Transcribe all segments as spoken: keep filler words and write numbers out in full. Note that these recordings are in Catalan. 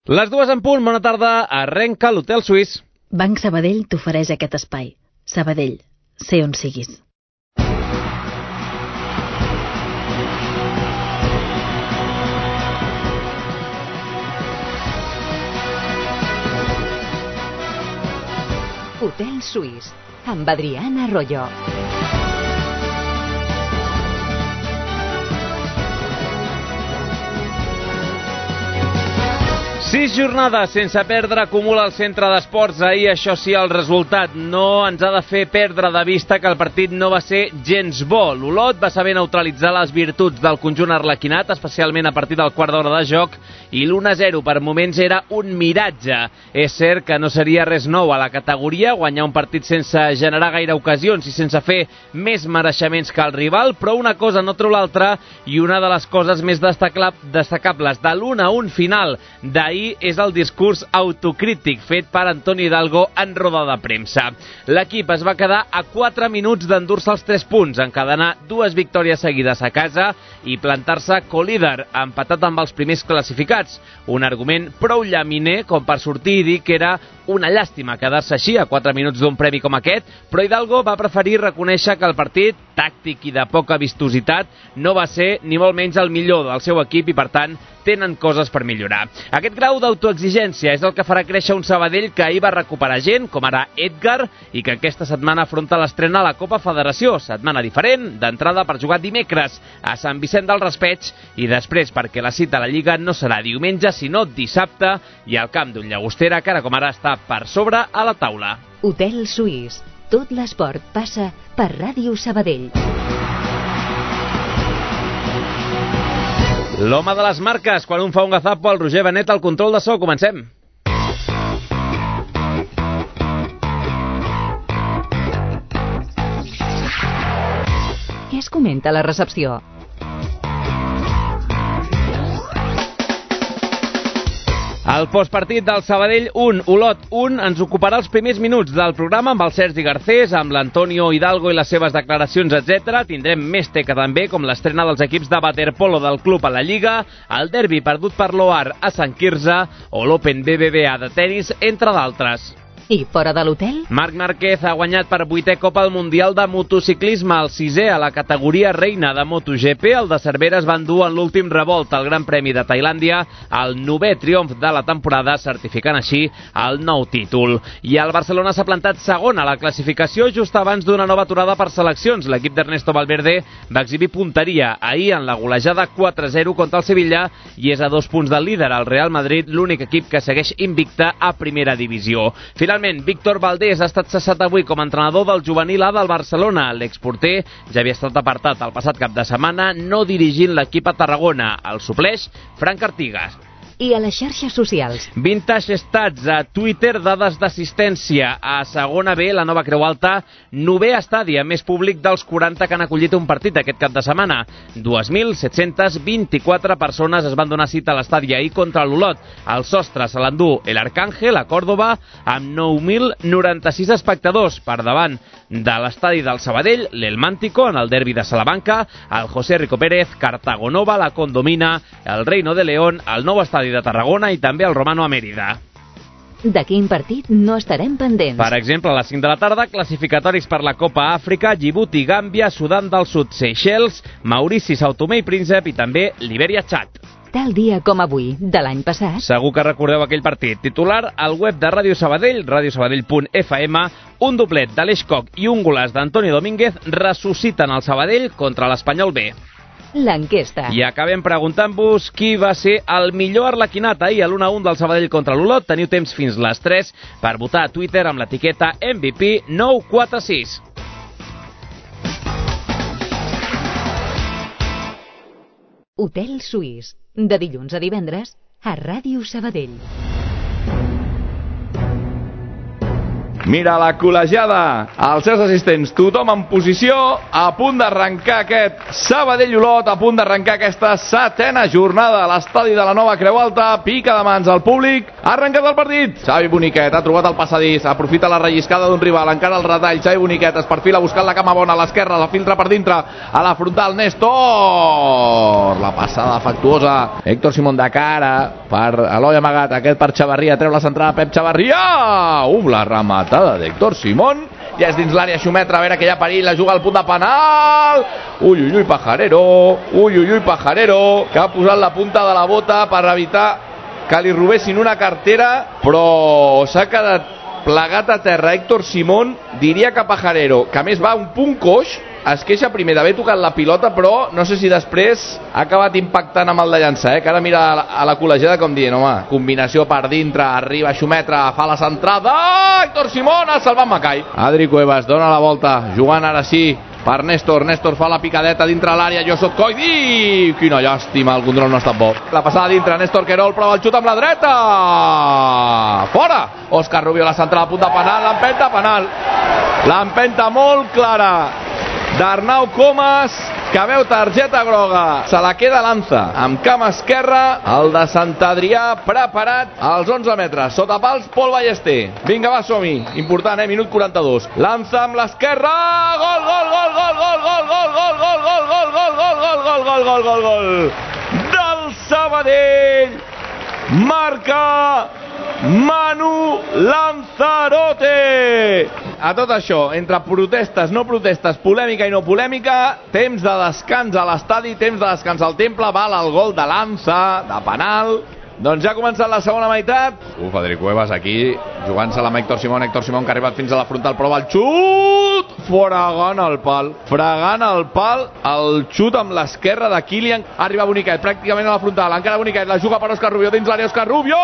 Les dues en punt, bona tarda, arrenca l'Hotel Suís. Banc Sabadell t'ofereix aquest espai. Sabadell, sé on siguis. Hotel Suís, amb Adriana Arroyo. Sis jornades sense perdre acumula el centre d'esports. Ahir, això sí, el resultat no ens ha de fer perdre de vista que el partit no va ser gens bo. L'Olot va saber neutralitzar les virtuts del conjunt arlequinat, especialment a partir del quart d'hora de joc, i l'u a zero per moments era un miratge. És cert que no seria res nou a la categoria, guanyar un partit sense generar gaire ocasions i sense fer més mereixements que el rival, però una cosa no treu l'altra, i una de les coses més destacables de l'u a un final d'ahir és el discurs autocrític fet per Antoni Hidalgo en roda de premsa. L'equip es va quedar a quatre minuts d'endur-se els tres punts, encadenar dues victòries seguides a casa i plantar-se co-líder, empatat amb els primers classificats. Un argument prou llaminer com per sortir i dir que era una llàstima quedar-se així a quatre minuts d'un premi com aquest, però Hidalgo va preferir reconèixer que el partit, tàctic i de poca vistositat, no va ser ni molt menys el millor del seu equip i, per tant, tenen coses per millorar. Aquest grau d'autoexigència és el que farà créixer un Sabadell que ahir va recuperar gent, com ara Edgar, i que aquesta setmana afronta l'estrena a la Copa Federació. Setmana diferent, d'entrada per jugar dimecres a Sant Vicent del Raspeig i després perquè la cita a la Lliga no serà diumenge, sinó dissabte, i al camp d'un Llagostera que ara com ara està per sobre a la taula. Hotel Suís. Tot l'esport passa per Ràdio Sabadell. L'home de les marques, quan un fa un gazapo, el Roger Benet al control de so. Comencem. Què es comenta a la recepció? El postpartit del Sabadell un, Olot un, ens ocuparà els primers minuts del programa amb el Sergi Garcés, amb l'Antonio Hidalgo i les seves declaracions, etcètera. Tindrem més teca també, com l'estrena dels equips de waterpolo del club a la Lliga, el derbi perdut per l'O A R a Sant Quirze o l'Open B B V A de tenis, entre d'altres. I fora de l'hotel? Marc Márquez ha guanyat per vuitè cop el Mundial de Motociclisme, el sisè a la categoria reina de MotoGP. El de Cervera es va endur en l'últim revolt al Gran Premi de Tailàndia, el novè triomf de la temporada, certificant així el nou títol. I el Barcelona s'ha plantat segon a la classificació just abans d'una nova aturada per seleccions. L'equip d'Ernesto Valverde va exhibir punteria ahir en la golejada quatre a zero contra el Sevilla i és a dos punts del líder, el Real Madrid, l'únic equip que segueix invicte a primera divisió. Finalment, Víctor Valdés ha estat cessat avui com a entrenador del juvenil A del Barcelona. L'exporter ja havia estat apartat el passat cap de setmana, no dirigint l'equip a Tarragona. El supleix Frank Artigas. I a les xarxes socials? Vintage Stats, a Twitter, dades d'assistència. A segona B, la nova Creu Alta, novè estadi amb més públic dels quaranta que han acollit un partit aquest cap de setmana. dos mil set-cents vint-i-quatre persones es van donar cita a l'estadi ahir contra l'Olot. El sostre se l'endú el Arcángel a Còrdova amb nou mil noranta-sis espectadors per davant de l'estadi del Sabadell, l'El Mántico en el derbi de Salamanca, el José Rico Pérez, Cartagonova, la Condomina, el Reino de León, el nou estadi de Tarragona i també el Romano a Mèrida. De quin partit no estarem pendents? Per exemple, a les cinc de la tarda, classificatoris per la Copa Àfrica, Djibouti, Gàmbia, Sudan del Sud, Seychelles, Maurici, Sao Tomé i Príncep i també Libèria-Txad. Tal dia com avui, de l'any passat. Segur que recordeu aquell partit. Titular al web de Ràdio Sabadell, radiosabadell punt f m, un doblet d'Aleix Coc i un golaç d'Antoni Domínguez ressusciten el Sabadell contra l'Espanyol B. L'enquesta. I acabem preguntant-vos qui va ser el millor arlequinat ahir a l'u a un del Sabadell contra l'Olot. Teniu temps fins les tres per votar a Twitter amb l'etiqueta M V P nou quatre sis. Hotel Suís, de dilluns a divendres a Ràdio Sabadell. Mira la col·legiada, els seus assistents, tothom en posició, a punt d'arrencar aquest Sabadell-Olot, a punt d'arrencar aquesta setena jornada a l'estadi de la Nova Creu Alta, pica de mans al públic, ha arrencat el partit. Xavi Boniquet ha trobat el passadís, aprofita la relliscada d'un rival, encara el retall, Xavi Boniquet es perfila buscant la cama bona a l'esquerra, la filtra per dintre, a la frontal Néstor, la passada afectuosa, Héctor Simón de cara per Eloi Amagat, aquest per Xavarria, treu la centrada Pep Xavarria, uh, la rematada d'Héctor Simón, ja és dins l'àrea Xumetra, a veure que hi ha perill, la juga al punt de penal, ui ui ui Pajarero, ui ui ui Pajarero, que ha posat la punta de la bota per evitar que li robessin una cartera, però s'ha quedat plegat a terra Héctor Simón, diria que Pajarero, que a més va un punt coix, es queixa primer d'haver tocat la pilota, però no sé si després ha acabat impactant amb el de llançar, eh? Que ara mira a la, a la col·legiada com dient, home, combinació per dintre, arriba Xumetra, fa la centrada, Héctor Simón ha salvat Macai. Adri Cuevas dona la volta, jugant ara sí per Néstor, Néstor fa la picadeta dintre l'àrea, Jo soc Coidi, quina llàstima, el control no ha estat bo. La passada dintre, Néstor Querol prova el xut amb la dreta, fora, Òscar Rubio la centrada a punt de penal, l'empenta penal, l'empenta molt clara d'Arnau Comas, que veu targeta groga, se la queda Lanza amb cama esquerra, el de Sant Adrià preparat als onze metres, sota pals Pol Ballester, vinga va som-hi, important eh, minut quaranta-dos, Lanza amb l'esquerra, gol, gol, gol, gol, gol, gol, gol, gol, gol, gol, gol, gol, gol, gol, gol, gol, gol, gol, gol, del Sabadell, marca Manu Lanzarote. A tot això, entre protestes, no protestes, polèmica i no polèmica, temps de descans a l'estadi, temps de descans al Temple, val el gol de Lanza, de penal. Doncs ja ha començat la segona meitat. Uf, Adri Cuevas aquí, jugant-se-la amb Héctor Simón, Héctor Simón que ha arribat fins a la frontal, prova el xut, fregant el pal, fregant el pal, el xut amb l'esquerra de Kylian, arriba Boniquet, pràcticament a la frontal, encara Boniquet, la juga per Òscar Rubio, dins l'àrea Òscar Rubio,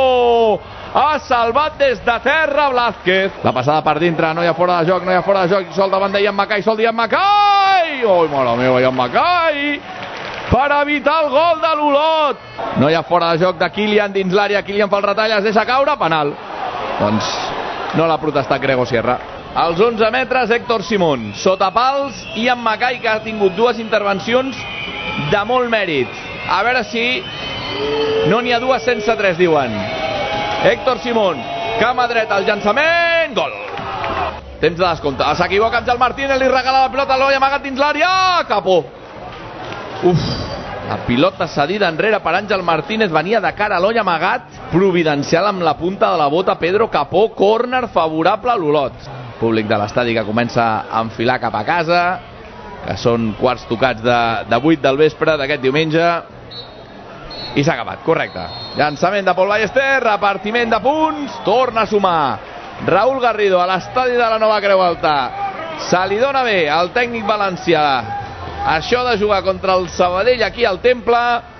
ha salvat des de terra Blázquez, la passada per dintre, no hi ha fora de joc, no hi ha fora de joc, sol davant de Ian Macai, sol d'Ian Macai, oi, mare meva, Ian Macai, per evitar el gol de l'Olot. No hi ha fora de joc de Kylian dins l'àrea, Kylian fa el retall, es deixa caure, penal. Doncs no l'ha protestat Grego Sierra. Als onze metres Héctor Simón, sota pals, Ian Macai, que ha tingut dues intervencions de molt mèrit. A veure si no n'hi ha dues sense tres, diuen. Héctor Simón, cama dreta, el llançament, gol. Temps de descompte, s'equivoca Àngel Martínez, li regala la pilota, l'Oi amagat dins l'àrea, Capó. Uf, la pilota cedida enrere per Àngel Martínez, venia de cara a l'Oi amagat, providencial amb la punta de la bota Pedro Capó, córner favorable a l'Olot. Públic de l'estadi que comença a enfilar cap a casa, que són quarts tocats de, de vuit del vespre d'aquest diumenge, i s'ha acabat, correcte. Llançament de Pol Ballester, repartiment de punts, torna a sumar Raúl Garrido a l'estadi de la Nova Creu Alta. Se li dona bé al tècnic valencià això de jugar contra el Sabadell aquí al Temple.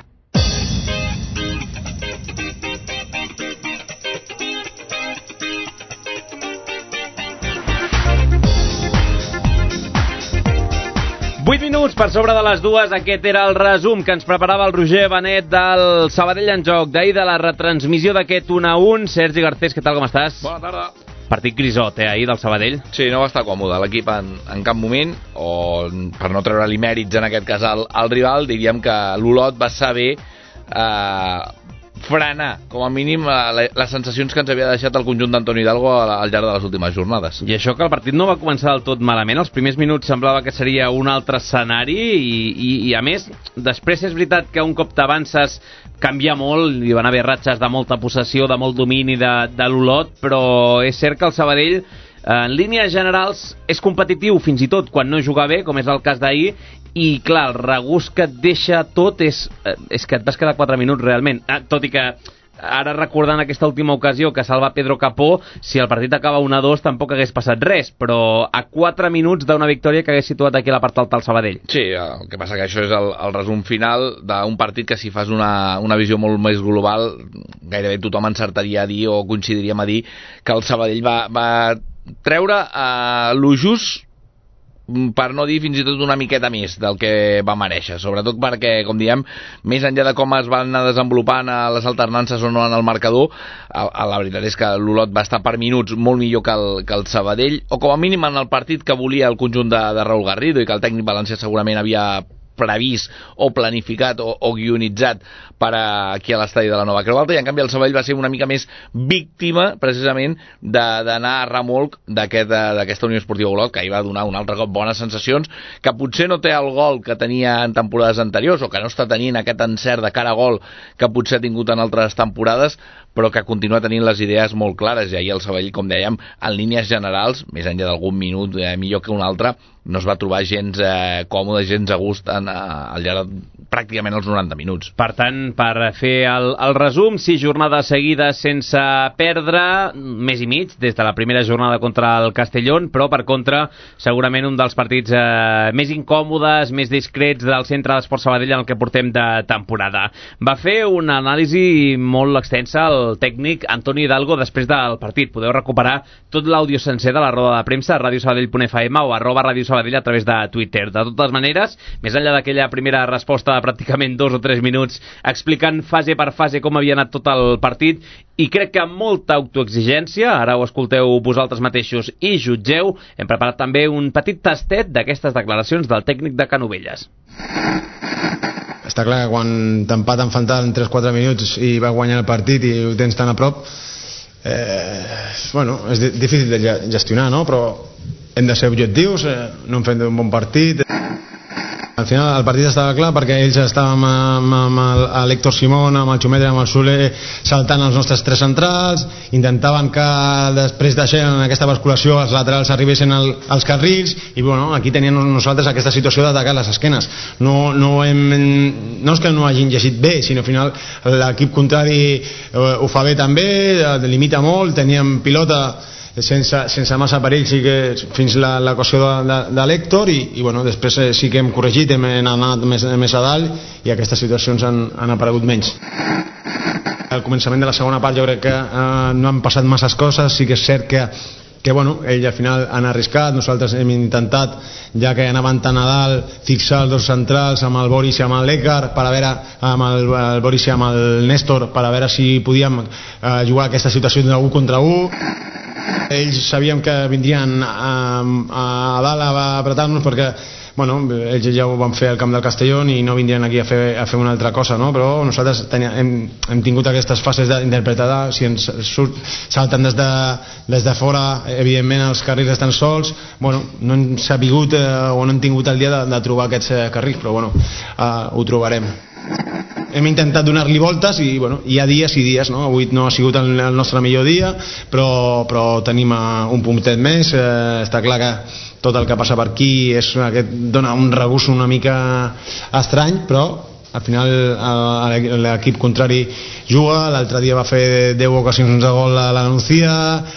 vuit minuts per sobre de les dues, aquest era el resum que ens preparava el Roger Benet del Sabadell en joc, d'ahir de la retransmissió d'aquest un a un. Sergi Garcés, què tal, com estàs? Bona tarda. Partit grisot, eh, ahir del Sabadell. Sí, no va estar còmode l'equip en, en cap moment, o per no treure-li mèrits en aquest cas al, al rival, diríem que l'Olot va saber eh, frenar, com a mínim, la, les sensacions que ens havia deixat el conjunt d'Antoni Hidalgo al, al llarg de les últimes jornades. I això que el partit no va començar del tot malament, els primers minuts semblava que seria un altre escenari i, i, i a més, després és veritat que un cop t'avances canvia molt, hi van haver ratxes de molta possessió, de molt domini de, de l'Olot, però és cert que el Sabadell en línies generals és competitiu fins i tot quan no juga bé, com és el cas d'ahir, i clar, el regust que et deixa tot és, és que et vas quedar quatre minuts realment, tot i que ara recordant aquesta última ocasió que salva Pedro Capó, si el partit acaba un a dos tampoc hagués passat res, però a quatre minuts d'una victòria que hagués situat aquí a la part alta al Sabadell. Sí, el que passa que això és el, el resum final d'un partit que si fas una, una visió molt més global, gairebé tothom encertaria a dir o coincidiríem a dir que el Sabadell va, va treure uh, lo just per no dir fins i tot una miqueta més del que va mereixer, sobretot perquè, com diem, més enllà de com es van anar desenvolupant a les alternances o no en el marcador, a, a la veritat és que l'Olot va estar per minuts molt millor que el, que el Sabadell, o com a mínim en el partit que volia el conjunt de, de Raúl Garrido i que el tècnic valencià segurament havia previst o planificat o, o guionitzat per a, aquí a l'estadi de la Nova Creu Alta, i en canvi el Sabadell va ser una mica més víctima precisament d'anar a remolc d'aquesta aquest, Unió Esportiva Olot, que hi va donar un altre cop bones sensacions, que potser no té el gol que tenia en temporades anteriors o que no està tenint aquest encert de cara a gol que potser ha tingut en altres temporades, però que continua tenint les idees molt clares, i ahir el Sabadell, com dèiem, en línies generals, més enllà d'algun minut eh, millor que un altre, no es va trobar gens eh, còmode, gens a gust en, eh, al llarg de pràcticament els noranta minuts. Per tant, per fer el, el resum, sis jornades seguides sense perdre, més i mig, des de la primera jornada contra el Castellón, però per contra, segurament un dels partits eh, més incòmodes, més discrets del centre d'Esport Sabadell en el que portem de temporada. Va fer una anàlisi molt extensa el tècnic Antoni Hidalgo després del partit. Podeu recuperar tot l'àudio sencer de la roda de premsa a radio sabadell punt f m o arroba Radio Sabadell a través de Twitter. De totes maneres, més enllà d'aquella primera resposta de pràcticament dos o tres minuts explicant fase per fase com havia anat tot el partit, i crec que amb molta autoexigència, ara ho escolteu vosaltres mateixos i jutgeu, hem preparat també un petit tastet d'aquestes declaracions del tècnic de Canovelles. Està clar que quan t'empaten faltant tres quatre minuts i va guanyar el partit i ho tens tan a prop, eh, bueno, és difícil de gestionar, no? Però hem de ser objectius, eh, no hem fet un bon partit. Al final el partit estava clar perquè ells estàvem amb, amb l'Héctor Simón, amb el Xumetre, amb el Soler, saltant els nostres tres centrals, intentaven que després d'això, en aquesta basculació, els laterals arribessin al, als carrils, i bueno, aquí teníem nosaltres aquesta situació d'atacar les esquenes. No, no, hem, no és que no hagin llegit bé, sinó al final l'equip contrari eh, ho fa bé també, limita molt, teníem pilota sense, sense massa perill, sí que fins la, la qüestió de, de, de l'Héctor, i, i bueno, després eh, sí que hem corregit, hem anat més, més a dalt i aquestes situacions han, han aparegut menys. Al començament de la segona part jo crec que eh, no han passat masses coses, sí que és cert que que bueno, ells al final han arriscat, nosaltres hem intentat, ja que anaven tan a dalt, fixar els dos centrals amb el Boris i amb l'Écar, per a veure, amb el, el Boris i amb el Néstor, per a veure si podíem eh, jugar aquesta situació d'un contra un. Ells sabíem que vindrien a, a dalt a apretar-nos perquè bueno, ells ja ho van fer al camp del Castellón i no vindrien aquí a fer, a fer una altra cosa, no? Però nosaltres tenia, hem, hem tingut aquestes fases d'interpretar, si ens surt, salten des de, des de fora, evidentment els carrils estan sols, bueno, no hem sabut eh, o no hem tingut el dia de, de trobar aquests eh, carrils, però bueno, eh, ho trobarem. Hem intentat donar-li voltes i bueno, hi ha dies i dies, no? Avui no ha sigut el, el nostre millor dia, però, però tenim uh, un puntet més, uh, està clar que tot el que passa per aquí és, aquest, dona un regust una mica estrany, però al final uh, l'equip contrari juga, l'altre dia va fer deu ocasions de gol a la Nucía,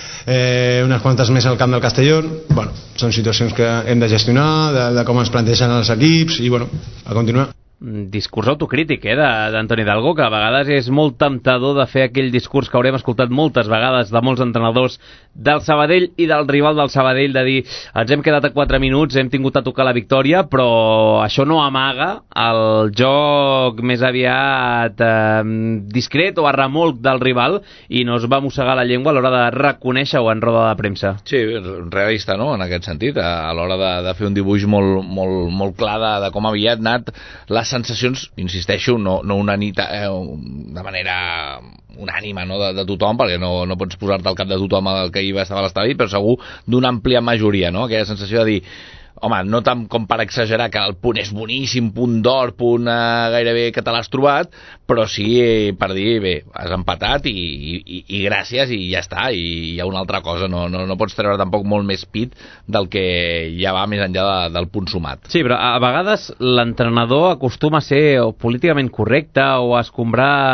eh, unes quantes més al camp del Castellón. Bueno, són situacions que hem de gestionar, de, de com ens plantegen els equips i bueno, a continuar. Discurs autocrític, eh, d'Antoni Hidalgo, que a vegades és molt temptador de fer aquell discurs que haurem escoltat moltes vegades de molts entrenadors del Sabadell i del rival del Sabadell, de dir, ens hem quedat a quatre minuts, hem tingut a tocar la victòria, però això no amaga el joc més aviat eh, discret o a remolc del rival, i no es va mossegar la llengua a l'hora de reconèixer-ho en roda de premsa. Sí, realista, no?, en aquest sentit, a l'hora de, de fer un dibuix molt, molt, molt clar de, de com havia anat les sensacions, insisteixo, no, no una nit eh, de manera unànima, no, de, de tothom, perquè no, no pots posar-te al cap de tothom el que hi va estar a l'estadi, però segur d'una àmplia majoria, no? Aquella sensació de dir, home, no tant com per exagerar que el punt és boníssim, punt d'or, punt eh, gairebé que te l'has trobat, però sí eh, per dir, bé, has empatat i, i, i gràcies i ja està, i hi ha una altra cosa, no, no, no pots treure tampoc molt més pit del que ja va més enllà de, del punt sumat. Sí, però a vegades l'entrenador acostuma a ser o políticament correcte o a escombrar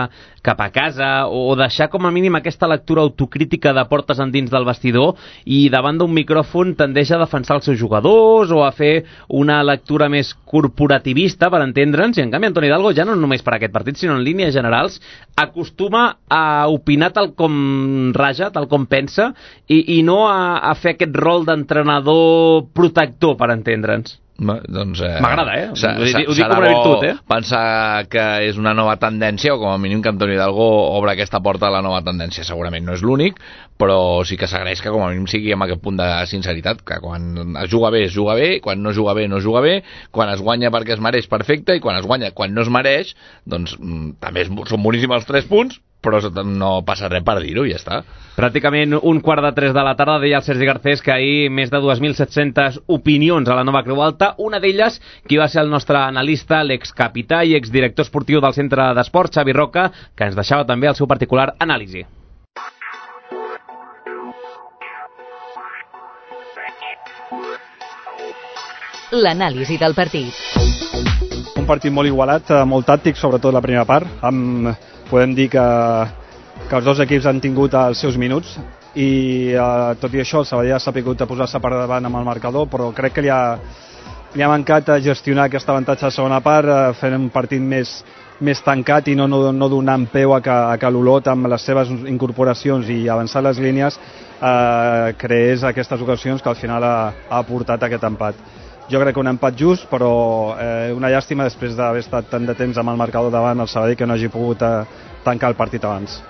cap a casa, o deixar com a mínim aquesta lectura autocrítica de portes endins del vestidor, i davant d'un micròfon tendeix a defensar els seus jugadors o a fer una lectura més corporativista, per entendre'ns, i en canvi Antoni Hidalgo, ja no només per aquest partit, sinó en línies generals, acostuma a opinar tal com raja, tal com pensa, i, i no a, a fer aquest rol d'entrenador protector, per entendre'ns. Doncs, eh, m'agrada, eh? Ho, ho dic com una virtut, eh? Pensar que és una nova tendència, o com a mínim que Antoni Hidalgo obre aquesta porta a la nova tendència. Segurament no és l'únic, però sí que s'agraeix que com a mínim sigui amb aquest punt de sinceritat, que quan es juga bé es juga bé, quan no es juga bé no es juga bé, quan es guanya perquè es mereix, perfecte, i quan es guanya quan no es mereix, doncs també són boníssims els tres punts, però no passa res per dir-ho i ja està. Pràcticament un quart de tres de la tarda, deia el Sergi Garcés que ahir més de dos mil set-centes opinions a la nova Creu Alta, una d'elles qui va ser el nostre analista, l'excapità i exdirector esportiu del Centre d'Esports, Xavi Roca, que ens deixava també el seu particular anàlisi. L'anàlisi del partit. Un partit molt igualat, molt tàctic, sobretot la primera part, amb podem dir que, que els dos equips han tingut els seus minuts i eh, tot i això el Sabadell ha sabut posar-se per davant amb el marcador, però crec que li ha, li ha mancat gestionar aquest avantatge a la segona part, eh, fent un partit més, més tancat i no, no, no donant peu a que, a que l'Olot amb les seves incorporacions i avançar les línies eh, creés aquestes ocasions que al final ha, ha portat aquest empat. Jo crec que un empat just, però eh, una llàstima després d'haver estat tant de temps amb el marcador davant el Sabadell que no hagi pogut eh, tancar el partit abans.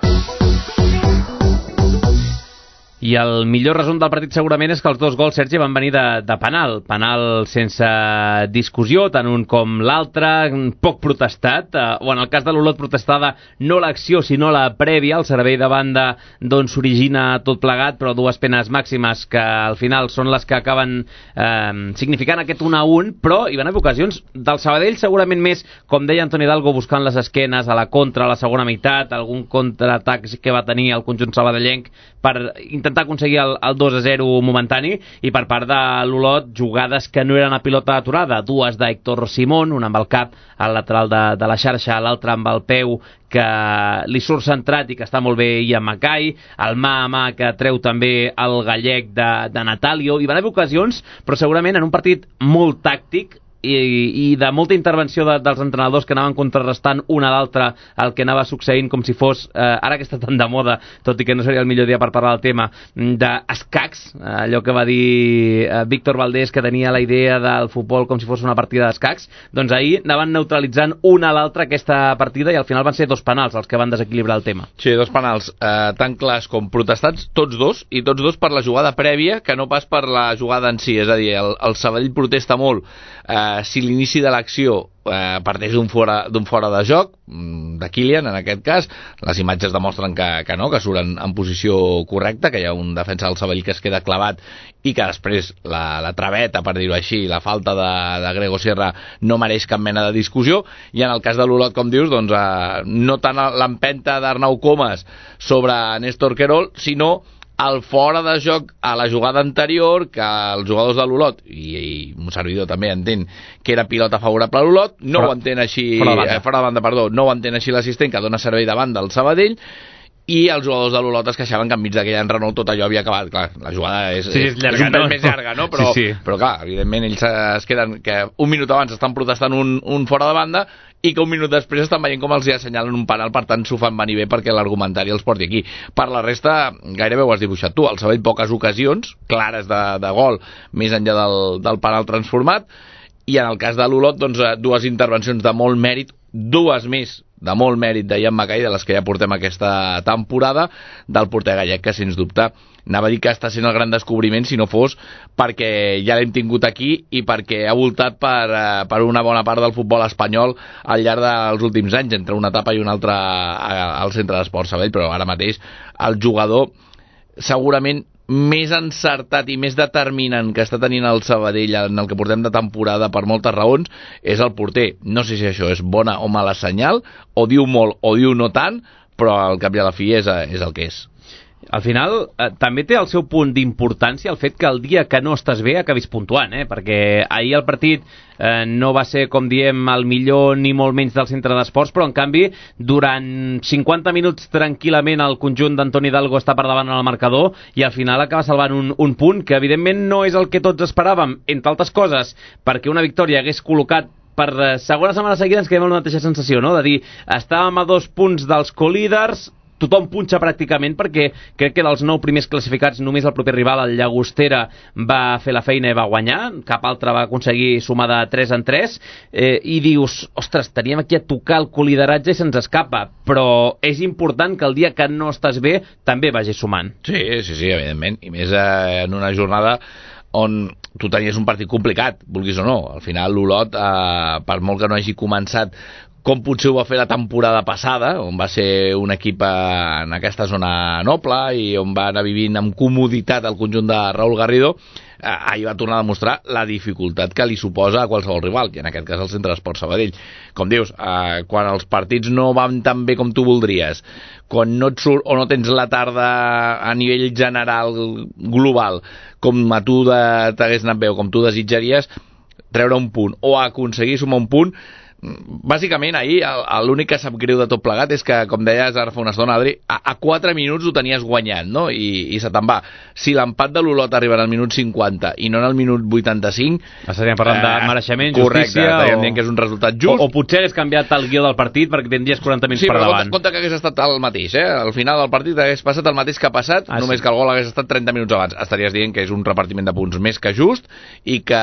I el millor resum del partit segurament és que els dos gols, Sergi, van venir de, de penal. Penal sense discussió, tant un com l'altre, poc protestat, eh, o en el cas de l'Olot protestada no l'acció sinó la prèvia, el servei de banda d'on s'origina tot plegat, però dues penes màximes que al final són les que acaben eh, significant aquest un a un, però hi van haver ocasions del Sabadell segurament més, com deia Antoni Hidalgo, buscant les esquenes a la contra a la segona meitat, algun contraatac que va tenir el conjunt sabadellenc per intentar aconseguir el, el dos a zero momentani, i per part de l'Olot jugades que no eren a pilota aturada, dues d'Héctor Simón, una amb el cap al lateral de, de la xarxa, l'altra amb el peu que li surt centrat i que està molt bé Ian Mackay, el mà a mà que treu també el gallec de, de Natalio. Hi van haver ocasions, però segurament en un partit molt tàctic i, i de molta intervenció de, dels entrenadors que anaven contrarrestant una a l'altra el que anava succeint, com si fos eh, ara que està tan de moda, tot i que no seria el millor dia per parlar del tema, d'escacs, allò que va dir eh, Víctor Valdés, que tenia la idea del futbol com si fos una partida d'escacs. Doncs ahir anaven neutralitzant una a l'altra aquesta partida i al final van ser dos penals els que van desequilibrar el tema. Sí, dos penals eh, tan clars com protestats, tots dos, i tots dos per la jugada prèvia que no pas per la jugada en si. És a dir, el, el Sabadell protesta molt eh, si l'inici de l'acció eh, parteix d'un fora, d'un fora de joc, de Kylian en aquest cas. Les imatges demostren que, que no, que surten en posició correcta, que hi ha un defensa del Sabadell que es queda clavat i que després la, la traveta, per dir-ho així, la falta de, de Grego Sierra no mereix cap mena de discussió. I en el cas de l'Olot, com dius, doncs, eh, no tant l'empenta d'Arnau Comas sobre Néstor Querol, sinó el fora de joc a la jugada anterior, que els jugadors de l'Olot, i, i un servidor també entén que era pilota favorable a l'Olot, no fora, ho entén així, fora de, eh, fora de banda, perdó, no ho entén així l'assistent que dona servei de banda al Sabadell, i els jugadors de l'Olot es queixaven que enmig d'aquell enrenou tot allò havia acabat. Clar, la jugada és, sí, és, llarga, és un pèl no? més llarga, no? Però, sí, sí. però clar, evidentment ells es queden que un minut abans estan protestant un, un fora de banda i que un minut després estan veient com els hi assenyalen un penal, per tant s'ho fan venir bé perquè l'argumentari els porti aquí. Per la resta, gairebé ho has dibuixat tu, el Sabadell poques ocasions clares de, de gol, més enllà del, del penal transformat, i en el cas de l'Olot, doncs, dues intervencions de molt mèrit, dues més de molt mèrit de Ian Mackay, de les que ja portem aquesta temporada, del porter gallec, que sens dubte anava a dir que està sent el gran descobriment, si no fos perquè ja l'hem tingut aquí i perquè ha voltat per, per una bona part del futbol espanyol al llarg dels últims anys, entre una etapa i una altra al Centre d'Esports Sabadell, però ara mateix el jugador segurament més encertat i més determinant que està tenint el Sabadell en el que portem de temporada per moltes raons és el porter. No sé si això és bona o mala senyal, o diu molt o diu no tant, però al cap i a la fi és, és el que és. Al final, eh, també té el seu punt d'importància el fet que el dia que no estàs bé acabis puntuant, eh? Perquè ahir el partit eh, no va ser, com diem, el millor ni molt menys del centre d'esports, però en canvi, durant cinquanta minuts tranquil·lament el conjunt d'Antoni Hidalgo està per davant en el marcador i al final acaba salvant un, un punt que evidentment no és el que tots esperàvem, entre altres coses, perquè una victòria hagués col·locat per segona setmana seguida ens quedem amb la mateixa sensació, no? De dir, estàvem a dos punts dels co-líders, tothom punxa pràcticament perquè crec que dels nou primers classificats només el proper rival, el Llagostera, va fer la feina i va guanyar, cap altre va aconseguir sumar de tres en tres, eh, i dius, ostres, teníem aquí a tocar el colideratge i se'ns escapa, però és important que el dia que no estàs bé també vagis sumant. Sí, sí, sí, evidentment, i més eh, en una jornada on tu tenies un partit complicat, vulguis o no. Al final l'Olot, eh, per molt que no hagi començat com potser ho va fer la temporada passada, on va ser un equip en aquesta zona noble i on va anar vivint amb comoditat el conjunt de Raúl Garrido, eh, ahir va tornar a demostrar la dificultat que li suposa a qualsevol rival, i en aquest cas el Centre d'Esports Sabadell. Com dius, eh, quan els partits no van tan bé com tu voldries, quan no et surt o no tens la tarda a nivell general global com a tu de, t'hagués anat bé o com tu desitjaries, treure un punt o aconseguir sumar un punt, bàsicament ahir l'únic que sap greu de tot plegat és que, com deies ara fa una estona, Adri, a, a quatre minuts ho tenies guanyat, no? I, i se te'n va. Si l'empat de l'Olot arriba al minut cinquanta i no en el minut vuitanta-cinc, estaríem parlant eh, de mereixement, correcte, justícia, estaríem o... dient que és un resultat just, o, o potser hagués canviat el guió del partit perquè tindries quaranta minuts sí, per davant. davant. Sí, però compte que hagués estat el mateix, eh? Al final del partit hagués passat el mateix que ha passat, ah, només sí. que el gol hagués estat trenta minuts abans. Estaries dient que és un repartiment de punts més que just i que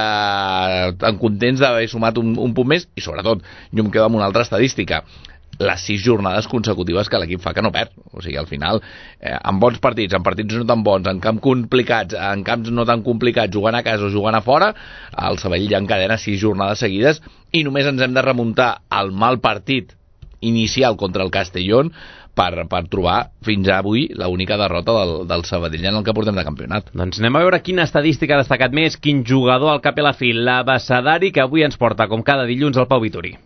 en contents d'haver sumat un, un punt més, i sobretot, jo em quedo amb una altra estadística, les sis jornades consecutives que l'equip fa que no perd. O sigui, al final, eh, en bons partits, en partits no tan bons, en camps complicats, en camps no tan complicats, jugant a casa o jugant a fora, el Sabadell ja encadena sis jornades seguides i només ens hem de remuntar al mal partit inicial contra el Castellón per, per trobar fins avui l'única derrota del, del Sabadell en el que portem de campionat. Doncs anem a veure quina estadística ha destacat més, quin jugador al cap i a la fi, l'Abecedari, que avui ens porta, com cada dilluns, al Pau Vituri.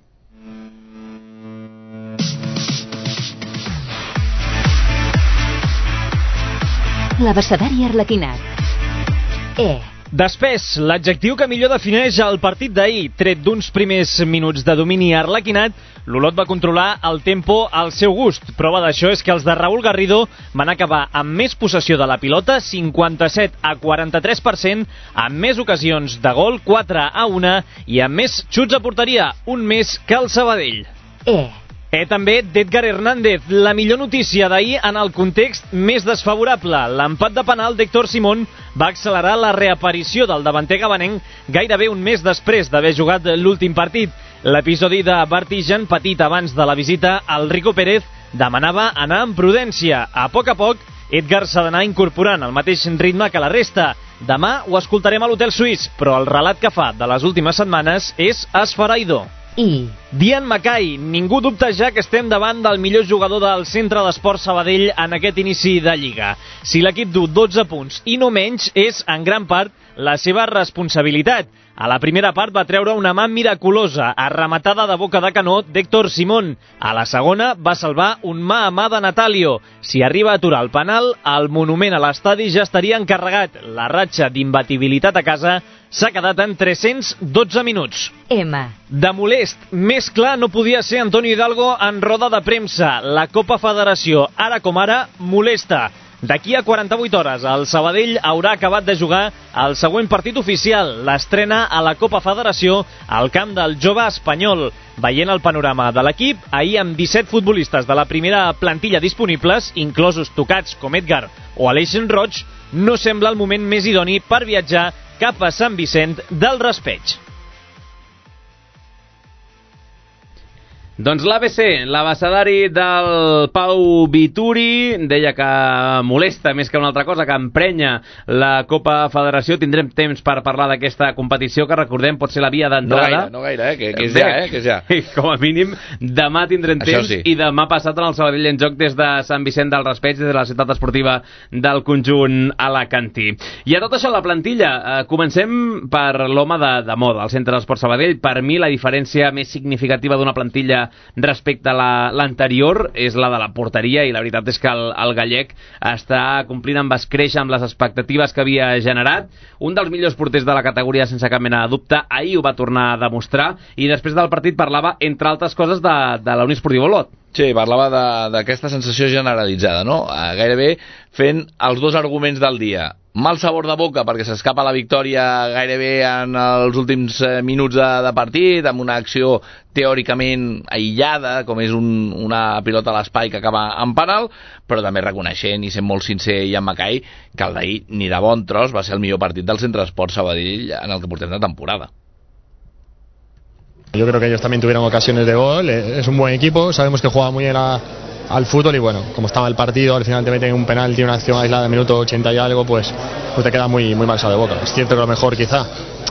L'Abecedari Arlequinat. E. Després, l'adjectiu que millor defineix el partit d'ahir, tret d'uns primers minuts de domini arlequinat, l'Olot va controlar el tempo al seu gust. Prova d'això és que els de Raúl Garrido van acabar amb més possessió de la pilota, cinquanta-set a quaranta-tres per cent, amb més ocasions de gol, quatre a una, i amb més xuts a porteria, un més que el Sabadell. E. E també d'Edgar Hernández, la millor notícia d'ahir en el context més desfavorable. L'empat de penal d'Héctor Simón va accelerar la reaparició del davanter gabanenc gairebé un mes després d'haver jugat l'últim partit. L'episodi de Bartigen, patit abans de la visita al Rico Pérez, demanava anar amb prudència. A poc a poc, Edgar s'ha d'anar incorporant al mateix ritme que la resta. Demà ho escoltarem a l'Hotel Suís, però el relat que fa de les últimes setmanes és esfereïdor. I. Dian Macai, ningú dubta ja que estem davant del millor jugador del Centre d'Esports Sabadell en aquest inici de Lliga. Si l'equip du dotze punts i no menys, és en gran part la seva responsabilitat. A la primera part va treure una mà miraculosa, arrematada de boca de canó d'Héctor Simón. A la segona va salvar un mà a mà de Natalio. Si arriba a aturar el penal, el monument a l'estadi ja estaria encarregat. La ratxa d'imbatibilitat a casa s'ha quedat en tres-cents dotze minuts. M. De molest, més clar no podia ser Antoni Hidalgo en roda de premsa. La Copa Federació, ara com ara, molesta. D'aquí a quaranta-vuit hores, el Sabadell haurà acabat de jugar el següent partit oficial, l'estrena a la Copa Federació al camp del jove espanyol. Veient el panorama de l'equip, ahir amb disset futbolistes de la primera plantilla disponibles, inclosos tocats com Edgar o Aleix Roig, no sembla el moment més idoni per viatjar cap a Sant Vicent del Raspeig. Doncs l'A B C, l'abecedari del Pau Vituri, deia que molesta més que una altra cosa, que emprenya la Copa Federació. Tindrem temps per parlar d'aquesta competició, que recordem pot ser la via d'entrada. No gaire, no gaire, eh? que, que és ja, eh? que és ja. Com a mínim, demà tindrem Això temps, sí. I demà passat en el Sabadell en joc des de Sant Vicent del Raspeig, des de la ciutat esportiva del conjunt alacantí. I a tot això, la plantilla, eh, comencem per l'home de, de moda, al Centre d'Esports Sabadell. Per mi, la diferència més significativa d'una plantilla respecte a la- l'anterior és la de la porteria, i la veritat és que el, el gallec està complint amb escreix amb les expectatives que havia generat. Un dels millors porters de la categoria sense cap mena de dubte, ahir ho va tornar a demostrar, i després del partit parlava, entre altres coses, de, de la Unió Esportiva Olot. Sí, parlava de- d'aquesta sensació generalitzada, no? Eh, gairebé fent els dos arguments del dia. Mal sabor de boca perquè s'escapa la victòria gairebé en els últims eh, minuts de, de partit, amb una acció teòricament aïllada, com és un, una pilota a l'espai que acaba en penal, però també reconeixent i sent molt sincer Ian Mackay que el d'ahir, ni de bon tros, va ser el millor partit del Centre Esport Sabadell en el que portem de temporada. Yo creo que ellos también tuvieron ocasiones de gol, es un buen equipo, sabemos que juega muy bien a, al fútbol y bueno, como estaba el partido, al final te meten un penalti, una acción aislada en minuto ochenta y algo, pues, pues te queda muy, muy mal sabor de boca. Es cierto que a lo mejor quizá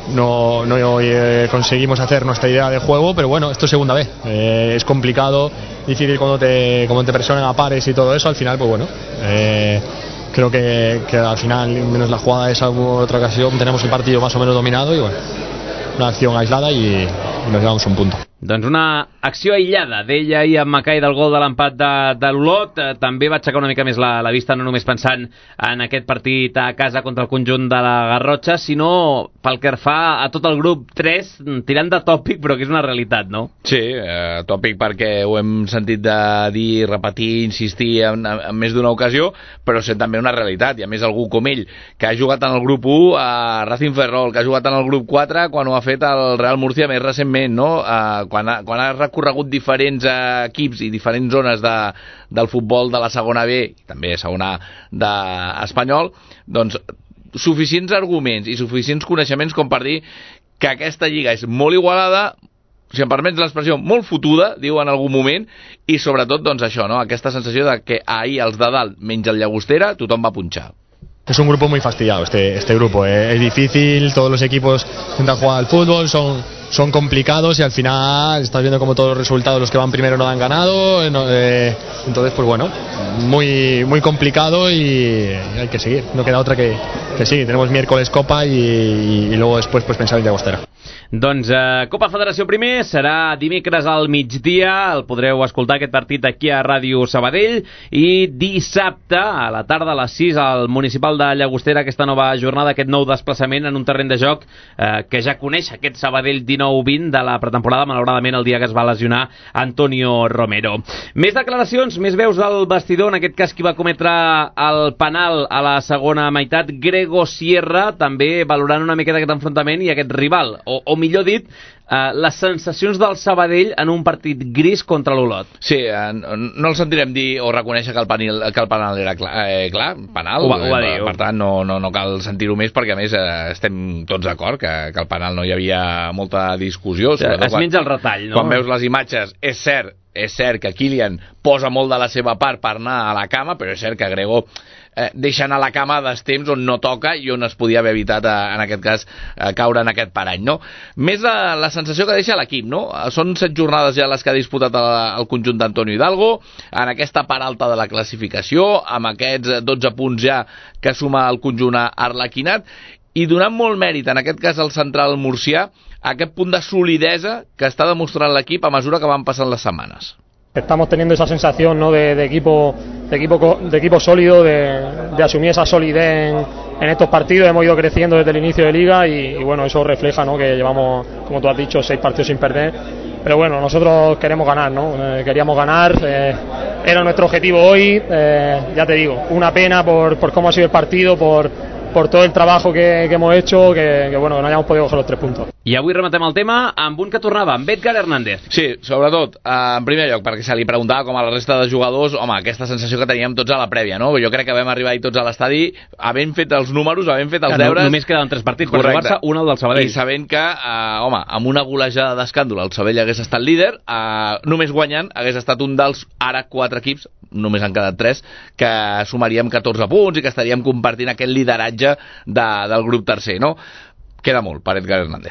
no, no eh, conseguimos hacer nuestra idea de juego, pero bueno, esto es segunda vez, eh, es complicado, difícil cuando te, cuando te presionan a pares y todo eso, al final pues bueno, eh, creo que, que al final, menos la jugada de esa u otra ocasión, tenemos el partido más o menos dominado y bueno, una acción aislada y, y nos llevamos un punto. Doncs una acció aïllada d'ella i en Mackay del gol de l'empat de, de l'Olot. Eh, també va aixecar una mica més la, la vista, no només pensant en aquest partit a casa contra el conjunt de la Garrotxa, sinó pel que fa a tot el grup tres, tirant de tòpic, però que és una realitat, no? Sí, eh, tòpic perquè ho hem sentit de dir, repetir, insistir en, en més d'una ocasió, però sent també una realitat, i a més algú com ell, que ha jugat en el grup u a Racing Ferrol, que ha jugat en el grup quatre quan ho ha fet el Real Murcia més recentment, no? Eh, quan ha, quan ha recorregut diferents eh, equips i diferents zones de, del futbol de la segona B, i també segona d'Espanyol, doncs suficients arguments i suficients coneixements com per dir que aquesta lliga és molt igualada, si em permets l'expressió, molt fotuda, diu en algun moment, i sobretot doncs això, no? Aquesta sensació de que ahir els de dalt, menys el Llagostera, tothom va punxar. Es un grupo muy fastidiado este, este grupo, ¿eh? Es difícil, todos los equipos intentan jugar al fútbol, son, son complicados y al final estás viendo como todos los resultados, los que van primero no han ganado, no, eh, entonces pues bueno, muy, muy complicado y hay que seguir, no queda otra que, que sí, tenemos miércoles Copa y, y luego después pues pensar en Llagostera. Doncs eh, Copa Federació primer serà dimecres al migdia, el podreu escoltar aquest partit aquí a Ràdio Sabadell, i dissabte a la tarda a les sis al Municipal de Llagostera, aquesta nova jornada, aquest nou desplaçament en un terreny de joc eh, que ja coneix, aquest Sabadell dinou vint de la pretemporada, malauradament el dia que es va lesionar Antonio Romero. Més declaracions, més veus del vestidor, en aquest cas qui va cometre el penal a la segona meitat, Grego Sierra, també valorant una miqueta aquest enfrontament i aquest rival, o, o millor dit, Uh, les sensacions del Sabadell en un partit gris contra l'Olot. Sí, uh, no el sentirem dir o reconèixer que el penal, que el penal era clar, eh, clar penal, ho va, ho va dir, per tant no, no, no cal sentir-ho més perquè a més eh, estem tots d'acord que, que el penal no hi havia molta discussió. Es quan, menja el retall, no? Quan veus les imatges, és cert, és cert que Kylian posa molt de la seva part per anar a la cama, però és cert que Grego eh, deixa anar a la cama dels temps on no toca i on es podia haver evitat, eh, en aquest cas, eh, caure en aquest parany, no? Més la, la sensació que deixa l'equip, no? Són set jornades ja les que ha disputat el, el conjunt d'Antonio Hidalgo, en aquesta part alta de la classificació, amb aquests dotze punts ja que suma el conjunt arlequinat, i donant molt mèrit, en aquest cas al central murcià, aquest punt de solidesa que està demostrant l'equip a mesura que van passant les setmanes. Estamos teniendo esa sensación, ¿no?, de, de equipo de equipo de equipo sólido, de, de asumir esa solidez en, en estos partidos. Hemos ido creciendo desde el inicio de liga y, y bueno, eso refleja, ¿no?, que llevamos, como tú has dicho, seis partidos sin perder. Pero bueno, nosotros queremos ganar, ¿no? Eh, queríamos ganar, eh, era nuestro objetivo hoy. Eh, ya te digo, una pena por, por cómo ha sido el partido, por por todo el trabajo que, que hemos hecho, que, que bueno, que no hayamos podido coger los tres puntos. I avui rematem el tema amb un que tornava, amb Edgar Hernández. Sí, sobretot, eh, en primer lloc, perquè se li preguntava com a la resta de jugadors, home, aquesta sensació que teníem tots a la prèvia, no? Jo crec que vam arribar ahir tots a l'estadi havent fet els números, havent fet els ja, deures... No, només quedaven tres partits per jugar-se, un el del Sabadell. I sabent que, eh, home, amb una golejada d'escàndol el Sabadell hagués estat líder, eh, només guanyant hagués estat un dels, ara, quatre equips, només han quedat tres, que sumaríem catorze punts i que estaríem compartint aquest lideratge de, del grup tercer, no? Queda molt per Edgar Hernández.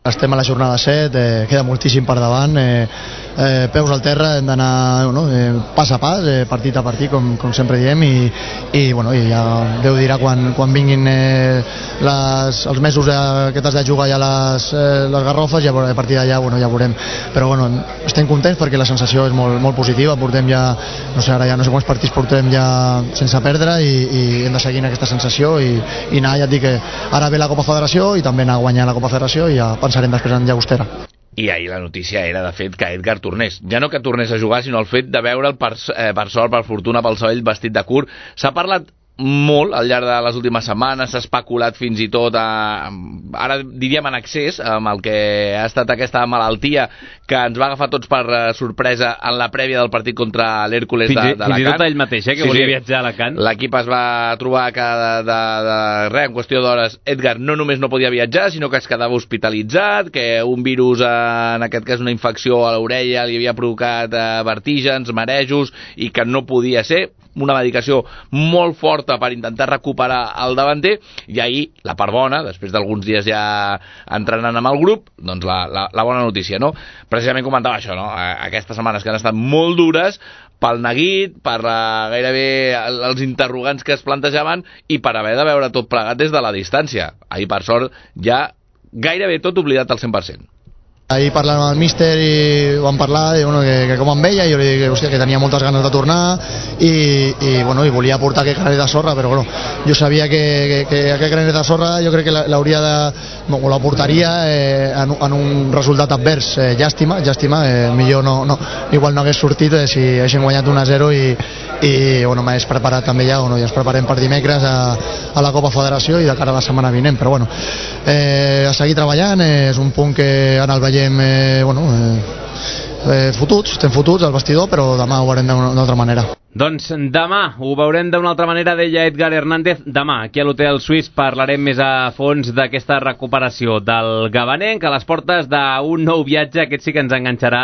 Estem a la jornada set, eh, queda moltíssim per davant, eh, eh, peus al terra, hem d'anar no, eh, pas a pas, eh, partit a partit, com, com sempre diem, i, i, bueno, i ja Déu dirà quan, quan vinguin eh, les, els mesos eh, que t'has de jugar ja les, eh, les garrofes, ja, a partir d'allà bueno, ja veurem. Però bueno, estem contents perquè la sensació és molt, molt positiva, portem ja, no sé, ara ja no sé quants partits portem ja sense perdre i, i hem de seguir en aquesta sensació i, i anar, ja et dic que ara ve la Copa Federació i també anar a guanyar la Copa Federació i ja pensarem després en Llagostera. I ahir la notícia era, de fet, que Edgar tornés. Ja no que tornés a jugar, sinó el fet de veure'l per, eh, per sort, per fortuna, pel Sabadell vestit de curt. S'ha parlat molt al llarg de les últimes setmanes, s'ha especulat fins i tot a, ara diríem en excés amb el que ha estat aquesta malaltia que ens va agafar tots per sorpresa en la prèvia del partit contra l'Hèrcules de, de Fins i tot ell mateix, eh, que sí, volia sí. viatjar a Alacant. L'equip es va trobar que de, de, de res, en qüestió d'hores, Edgar no només no podia viatjar, sinó que es quedava hospitalitzat, que un virus, en aquest cas una infecció a l'orella, li havia provocat eh, vertígens, marejos, i que no podia ser, una medicació molt forta per intentar recuperar el davanter, i ahir la part bona, després d'alguns dies ja entrenant amb el grup, doncs la, la, la bona notícia, no? Precisament comentava això, no? Aquestes setmanes que han estat molt dures pel neguit, per la, gairebé els interrogants que es plantejaven i per haver de veure tot plegat des de la distància. Ahir, per sort, ja gairebé tot oblidat al cent per cent. Ahir parlant amb el míster i vam parlar i, bueno, que, que com em veia, jo li dic hòstia, que tenia moltes ganes de tornar i, i, bueno, i volia portar aquest granet de sorra, però bueno, jo sabia que, que, que aquest granet de sorra jo crec que l'hauria de, o la portaria eh, en, en un resultat advers, eh, llàstima, llàstima, eh, millor no, no, igual no hagués sortit eh, si haguéssim guanyat un a zero i, i bueno, m'hagués preparat també ja, bueno, ja ens preparem per dimecres a, a la Copa Federació i de cara a la setmana vinent, però bueno, eh, a seguir treballant, eh, és un punt que en el veiem eh, bueno, eh, eh, fotuts, estem fotuts al vestidor, però demà ho veurem d'una altra manera. Doncs demà ho veurem d'una altra manera, deia Edgar Hernández. Demà, aquí a l'Hotel Suís, parlarem més a fons d'aquesta recuperació del gavanenc a les portes d'un nou viatge. Aquest sí que ens enganxarà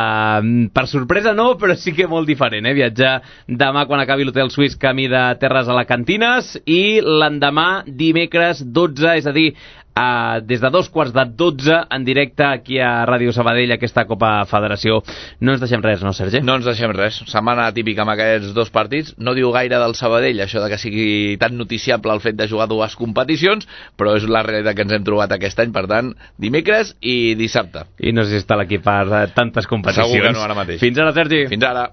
per sorpresa, no, però sí que molt diferent, eh? Viatjar demà quan acabi l'Hotel Suís camí de Terres Alacantines i l'endemà dimecres dotze, és a dir, Uh, des de dos quarts de dotze en directe aquí a Ràdio Sabadell, aquesta Copa Federació. No ens deixem res, no, Sergi? No ens deixem res. Setmana típica amb aquests dos partits. No diu gaire del Sabadell, això de que sigui tan noticiable el fet de jugar dues competicions, però és la realitat que ens hem trobat aquest any. Per tant, dimecres i dissabte. I no sé si està l'equip per tantes competicions. Segur que no, ara mateix. Fins ara, Sergi. Fins ara.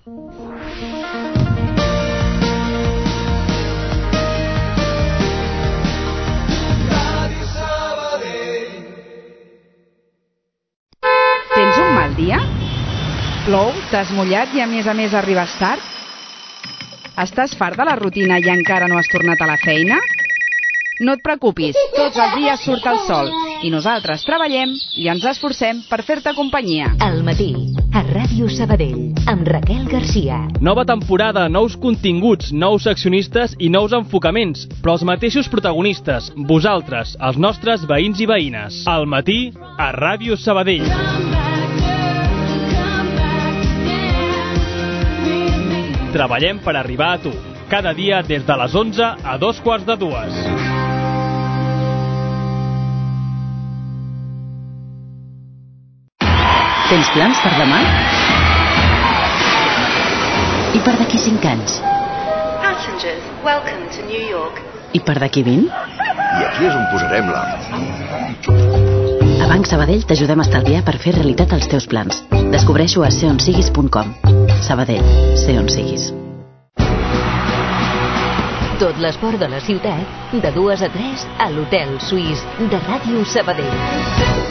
Tens un mal dia? Plou? T'has mullat i a més a més arribes tard? Estàs fart de la rutina i encara no has tornat a la feina? No et preocupis, tots els dies surt el sol i nosaltres treballem i ens esforcem per fer-te companyia. Al matí, a Ràdio Sabadell, amb Raquel Garcia. Nova temporada, nous continguts, nous accionistes i nous enfocaments, però els mateixos protagonistes, vosaltres, els nostres veïns i veïnes. Al matí, a Ràdio Sabadell. Treballem per arribar a tu, cada dia des de les onze a dos quarts de dues. Tens plans per demà? I per d'aquí cinc anys? Passengers, welcome to New York. I per d'aquí vint? I aquí és on posarem l'art. A Banc Sabadell t'ajudem a estalviar per fer realitat els teus plans. Descobreixo a ser on siguis punt com. Sabadell, ser on siguis. Tot l'esport de la ciutat, de dues a tres, a l'Hotel Suís de Ràdio Sabadell.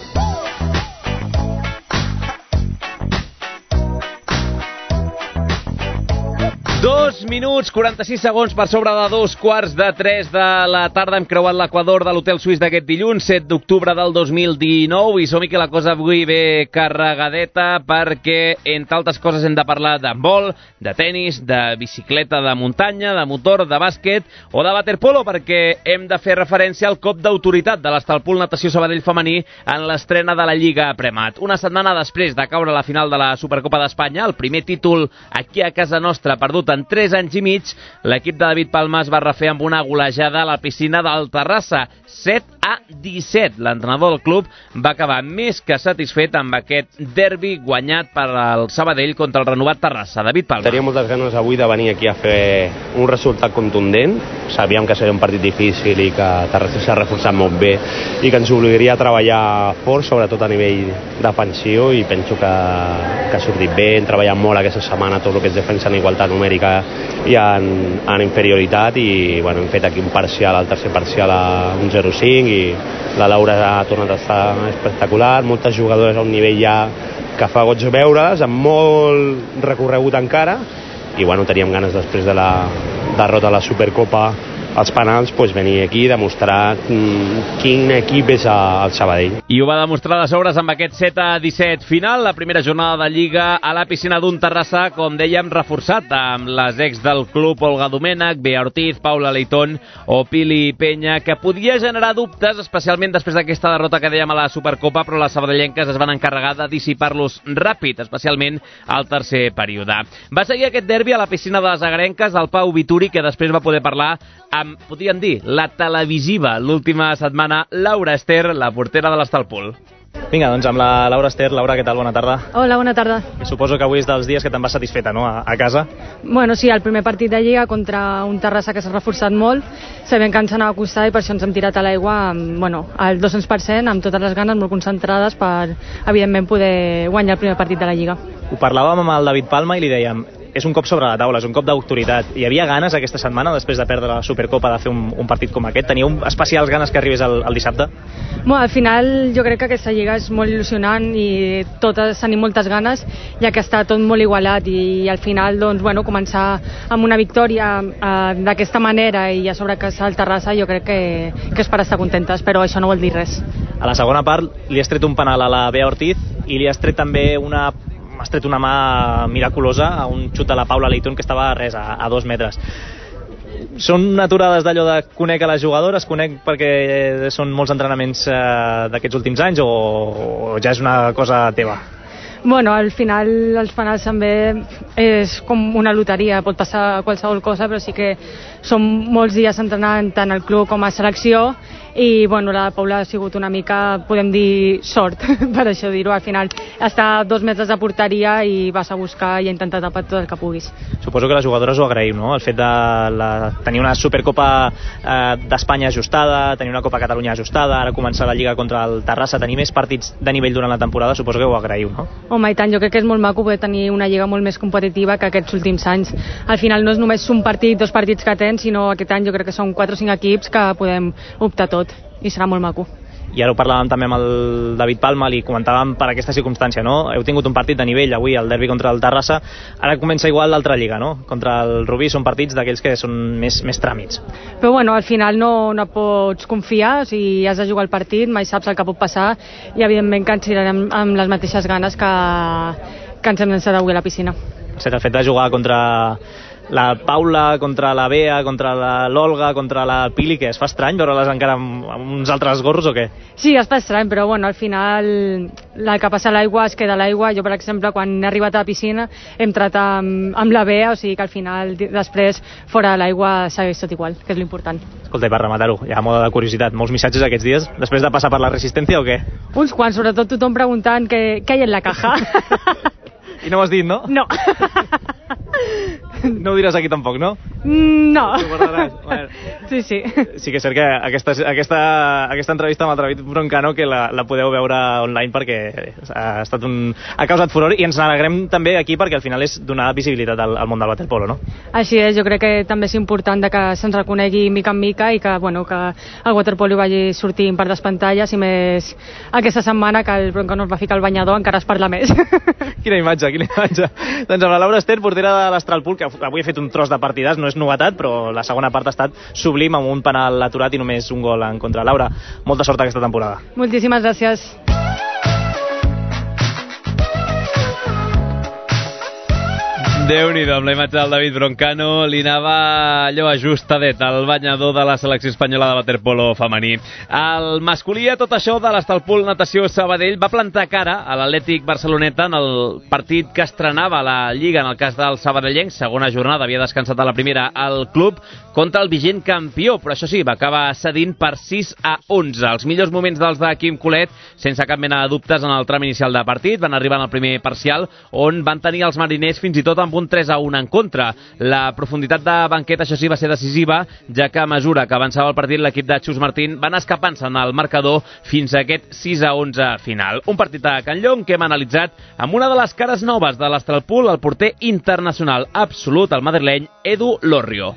Dos minuts, quaranta-sis segons per sobre de dos quarts de tres de la tarda. Hem creuat l'equador de l'Hotel Suís d'aquest dilluns, set d'octubre del dos mil dinou, i som-hi que la cosa avui ve carregadeta perquè, entre altres coses, hem de parlar d'handbol, de tennis, de bicicleta de muntanya, de motor, de bàsquet o de waterpolo, perquè hem de fer referència al cop d'autoritat de l'Estalpul Natació Sabadell femení en l'estrena de la Lliga Premat. Una setmana després de caure a la final de la Supercopa d'Espanya, el primer títol aquí a casa nostra perdut en tres anys i mig, l'equip de David Palma es va refer amb una golejada a la piscina del Terrassa, set a disset. L'entrenador del club va acabar més que satisfet amb aquest derbi guanyat per al Sabadell contra el renovat Terrassa. David Palma. Tenia moltes ganes avui de venir aquí a fer un resultat contundent. Sabíem que seria un partit difícil i que Terrassa s'ha reforçat molt bé i que ens obligaria a treballar fort, sobretot a nivell defensiu, i penso que, que ha sortit bé. Hem treballat molt aquesta setmana tot el que és defensa en igualtat numèrica i en, en inferioritat, i bueno, hem fet aquí un parcial, el tercer parcial a un zero cinc, i la Laura ha tornat a estar espectacular, moltes jugadores a un nivell ja que fa goig veure's, amb molt recorregut encara, i bueno, teníem ganes després de la derrota a la Supercopa als penals, pues, venir aquí i demostrar mm, quin equip és el Sabadell. I ho va demostrar de sobres amb aquest set a disset final, la primera jornada de Lliga a la piscina d'un Terrassa, com dèiem, reforçat amb les ex del club Olga Domènech, Bea Ortiz, Paula Leitón o Pili Penya, que podia generar dubtes, especialment després d'aquesta derrota que dèiem a la Supercopa, però les sabadellenques es van encarregar de dissipar-los ràpid, especialment al tercer període. Va seguir aquest derbi a la piscina de les agrenques el Pau Vituri, que després va poder parlar amb, podríem dir, la televisiva l'última setmana, Laura Ester, la portera de l'Estalpol. Vinga, doncs amb la Laura Ester. Laura, què tal? Bona tarda. Hola, bona tarda. I suposo que avui és dels dies que te'n vas satisfeta, no?, a, a casa. Bueno, sí, el primer partit de Lliga contra un Terrassa que s'ha reforçat molt. Sabem que ens anava a costar i per això ens hem tirat a l'aigua, bueno, al dos-cents per cent, amb totes les ganes, molt concentrades per, evidentment, poder guanyar el primer partit de la Lliga. Ho parlàvem amb el David Palma i li dèiem, és un cop sobre la taula, és un cop d'autoritat. Hi havia ganes aquesta setmana, després de perdre la Supercopa, de fer un, un partit com aquest? Teníeu especials ganes que arribés el, el dissabte? Bueno, al final jo crec que aquesta Lliga és molt il·lusionant i totes tenim moltes ganes, ja que està tot molt igualat, i al final, doncs, bueno, començar amb una victòria eh, d'aquesta manera i a sobre casa el Terrassa, jo crec que, que és per estar contentes, però això no vol dir res. A la segona part li has tret un penal a la Bea Ortiz i li has tret també una has tret una mà miraculosa a un xut a la Paula Leitón que estava res, a, a dos metres. Són aturades d'allò de conec a les jugadores, conec perquè són molts entrenaments eh, d'aquests últims anys, o, o ja és una cosa teva? Bueno, al final els penals també és com una loteria, pot passar qualsevol cosa, però sí que són molts dies entrenant tant al club com a selecció, i bueno, la Paula ha sigut una mica, podem dir, sort, per això dir-ho. Al final està a dos metres de porteria i vas a buscar i a intentar tapar tot el que puguis. Suposo que les jugadores ho agraïu, no?, el fet de la, tenir una Supercopa eh, d'Espanya ajustada, tenir una Copa Catalunya ajustada, ara començar la Lliga contra el Terrassa, tenir més partits de nivell durant la temporada, suposo que ho agraïu, no? Home, i tant, jo crec que és molt maco poder tenir una Lliga molt més competitiva que aquests últims anys. Al final no és només un partit, dos partits que tens, sinó aquest any jo crec que són quatre o cinc equips que podem optar tot, i serà molt maco. I ara ho parlàvem també amb el David Palma, li comentàvem per aquesta circumstància, no? Heu tingut un partit de nivell avui, el derbi contra el Terrassa, ara comença igual l'altra Lliga, no? Contra el Rubí són partits d'aquells que són més, més tràmits. Però bueno, al final no, no pots confiar, o sigui, has de jugar el partit, mai saps el que pot passar, i evidentment que ens tirarem amb les mateixes ganes que, que ens hem llançat avui a la piscina. El fet de jugar contra la Paula, contra la Bea, contra l'Olga, contra la Pili, que es fa estrany veure-les encara amb, amb uns altres gorros o què? Sí, es fa estrany, però bueno, al final el que passa a l'aigua es queda a l'aigua. Jo, per exemple, quan he arribat a la piscina he entrat amb, amb la Bea, o sigui que al final després fora de l'aigua segueix tot igual, que és l'important. Escolta, i per rematar-ho, ja a moda de curiositat, molts missatges aquests dies, després de passar per la resistència o què? Uns quants, sobretot tothom preguntant què, què hi ha en la caja. I no ho has dit, no? No. No ho diràs aquí tampoc, no? No. T'ho guardaràs? Bueno. Sí, sí. Sí que és cert que aquesta, aquesta, aquesta entrevista amb el David Broncano que la, la podeu veure online perquè ha, estat un, ha causat furor, i ens n'alegrem també aquí perquè al final és donar visibilitat al, al món del waterpolo, no? Així és, jo crec que també és important de que se'ns reconegui mica en mica i que, bueno, que el waterpolo vagi sortint per les pantalles, i més aquesta setmana que el Broncano es va ficar al banyador encara es parla més. Quina imatge, quina imatge. Doncs amb la Laura Ester, portera de l'Astralpool, que avui ha fet un tros de partidàs, no és novetat, però la segona part ha estat sublim amb un penal aturat i només un gol en contra. Laura, molta sort aquesta temporada. Moltíssimes gràcies. Déu-n'hi-do, amb la imatge del David Broncano, li anava allò ajustadet, el banyador de la selecció espanyola de waterpolo femení. El masculí, a tot això de l'Estalpol Natació Sabadell, va plantar cara a l'Atlètic Barceloneta en el partit que estrenava la Lliga, en el cas del sabadellenc. Segona jornada, havia descansat a la primera al club, contra el vigent campió, però això sí, va acabar cedint per sis a onze. Els millors moments dels de Quim Colet, sense cap mena de dubtes en el tram inicial de partit, van arribar en el primer parcial, on van tenir els mariners fins i tot amb un tres a un en contra. La profunditat de banquet, això sí, va ser decisiva, ja que a mesura que avançava el partit, l'equip de Xus Martín van escapant-se en el marcador fins a aquest sis a onze final. Un partit a Can Llong que hem analitzat amb una de les cares noves de l'Astralpool, el porter internacional absolut, el madrileny Edu Lorrio.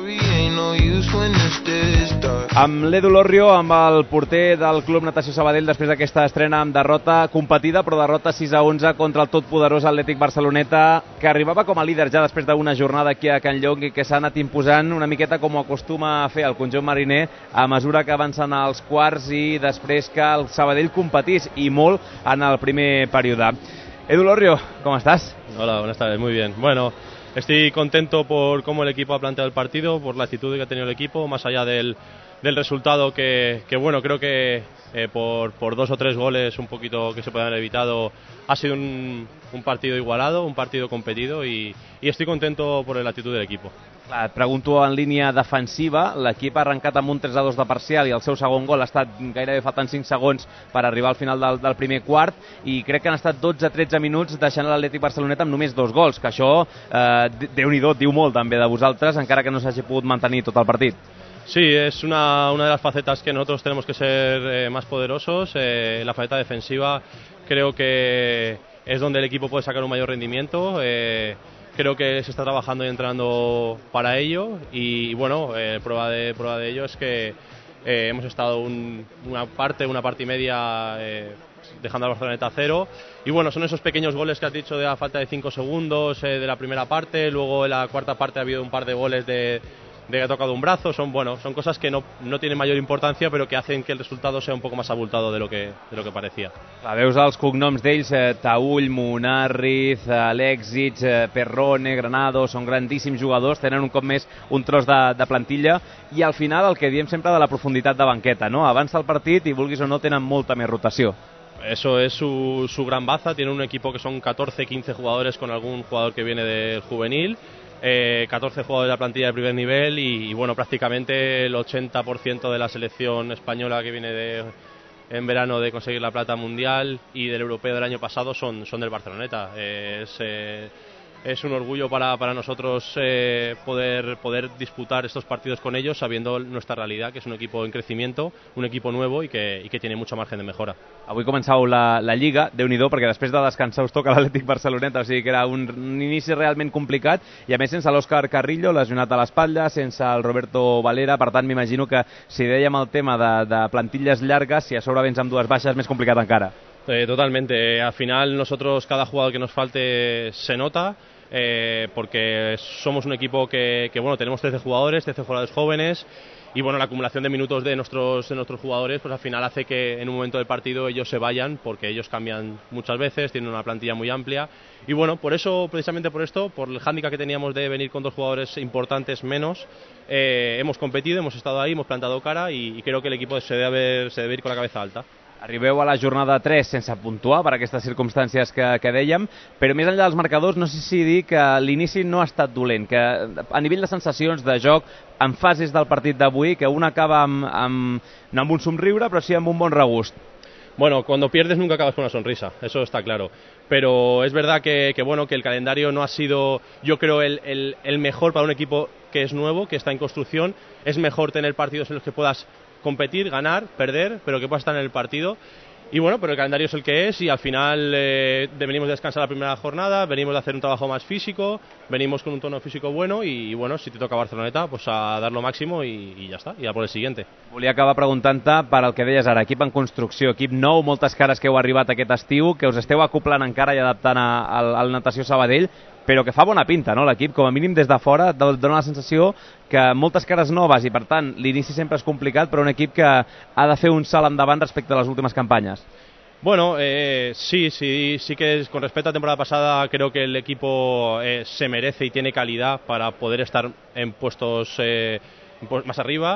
Amb l'Edu Lorrio, amb el porter del Club Natació Sabadell, després d'aquesta estrena amb derrota competida, però derrota sis a onze contra el totpoderós Atlètic Barceloneta, que arribava com a líder ja després d'una jornada aquí a Can Llong i que s'ha anat imposant una miqueta com ho acostuma a fer el conjunt mariner a mesura que avancen als quarts i després que el Sabadell competís, i molt en el primer període. Edu Lorrio, ¿cómo estás? Hola, buenas tardes, muy bien. Bueno, estoy contento por cómo el equipo ha planteado el partido, por la actitud que ha tenido el equipo, más allá del, del resultado que, que, bueno, creo que eh, por, por dos o tres goles un poquito que se puedan haber evitado, ha sido un, un partido igualado, un partido competido y, y estoy contento por la actitud del equipo. Clar, et pregunto en línia defensiva, l'equip ha arrencat amb un tres a dos de parcial i el seu segon gol ha estat gairebé faltant cinc segons per arribar al final del, del primer quart, i crec que han estat dotze a tretze minuts deixant l'Atlètic Barceloneta amb només dos gols, que això, eh, Déu-n'hi-do, diu molt també de vosaltres, encara que no s'hagi pogut mantenir tot el partit. Sí, es una, una de las facetas que nosotros tenemos que ser eh, más poderosos. Eh, la faceta defensiva creo que es donde el equipo puede sacar un mayor rendimiento. Eh, creo que se está trabajando y entrenando para ello y bueno, eh, prueba de prueba de ello es que eh, hemos estado un, una parte, una parte y media eh, dejando al Barceloneta a cero, y bueno, son esos pequeños goles que has dicho de la falta de cinco segundos eh, de la primera parte, luego en la cuarta parte ha habido un par de goles de de que ha tocado un brazo, son bueno, son cosas que no, no tienen mayor importancia, pero que hacen que el resultado sea un poco más abultado de lo que, de lo que parecía. Clar, veus els cognoms d'ells, eh, Taüll, Munarriz, Alexic, eh, Perrone, Granado, són grandíssims jugadors, tenen un cop més un tros de, de plantilla, i al final el que diem sempre de la profunditat de banqueta, no? Avança el partit i vulguis o no tenen molta més rotació. Eso es su, su gran baza, tiene un equipo que son catorce quince jugadores con algún jugador que viene del juvenil. Eh, catorce jugadores de la plantilla de primer nivel y, y bueno, prácticamente el ochenta por ciento de la selección española que viene de, en verano de conseguir la plata mundial y del europeo del año pasado son, son del Barceloneta. Eh, es, eh, es un orgullo para, para nosotros eh, poder, poder disputar estos partidos con ellos sabiendo nuestra realidad, que es un equipo en crecimiento, un equipo nuevo y que, y que tiene mucho margen de mejora. Avui començau la, la Lliga, Déu-n'hi-do, perquè després de descansar us toca l'Atlètic Barceloneta, o sigui que era un, un inici realment complicat, i a més sense l'Òscar Carrillo, lesionat a l'espatlla, sense el Roberto Valera, per tant m'imagino que si dèiem el tema de, de plantilles llargues, si a sobre vens amb dues baixes, més complicat encara. Eh, totalmente, al final nosotros cada jugador que nos falte se nota, eh, porque somos un equipo que, que bueno, tenemos trece jugadores, trece jugadores jóvenes, y bueno, la acumulación de minutos de nuestros, de nuestros jugadores pues al final hace que en un momento del partido ellos se vayan, porque ellos cambian muchas veces, tienen una plantilla muy amplia, y bueno, por eso, precisamente por esto, por el hándicap que teníamos de venir con dos jugadores importantes menos, eh, hemos competido, hemos estado ahí, hemos plantado cara, y, y creo que el equipo se debe, haber, se debe ir con la cabeza alta. Arribeu a la jornada tres sense puntuar per aquestes circumstàncies que, que dèiem, però més enllà dels marcadors no sé si dir que l'inici no ha estat dolent, que a nivell de sensacions de joc, en fases del partit d'avui, que un acaba amb, amb, no amb un somriure, però sí amb un bon regust. Bueno, cuando pierdes nunca acabas con una sonrisa, eso está claro. Pero es verdad que, que, bueno, que el calendario no ha sido, yo creo, el, el, el mejor para un equipo que es nuevo, que está en construcción. Es mejor tener partidos en los que puedas competir, ganar, perder, pero que puedas estar en el partido. Y bueno, pero el calendario es el que es y al final eh, venimos de descansar la primera jornada, venimos de hacer un trabajo más físico, venimos con un tono físico bueno y, y bueno, si te toca Barceloneta, pues a dar lo máximo y, i ja està, i a por el siguiente. Volia acabar preguntant-te per al que deies ara, equip en construcció, equip nou, moltes cares que heu arribat aquest estiu, que us esteu acoplant encara i adaptant a, al, al Natació Sabadell, però que fa bona pinta, no, l'equip? Com a mínim des de fora dona la sensació que moltes cares noves i, per tant, l'inici sempre és complicat, però un equip que ha de fer un salt endavant respecte a les últimes campanyes. Bueno, eh, sí, sí, sí que con respecto a la temporada pasada creo que el equipo eh, se merece y tiene calidad para poder estar en puestos eh, más arriba.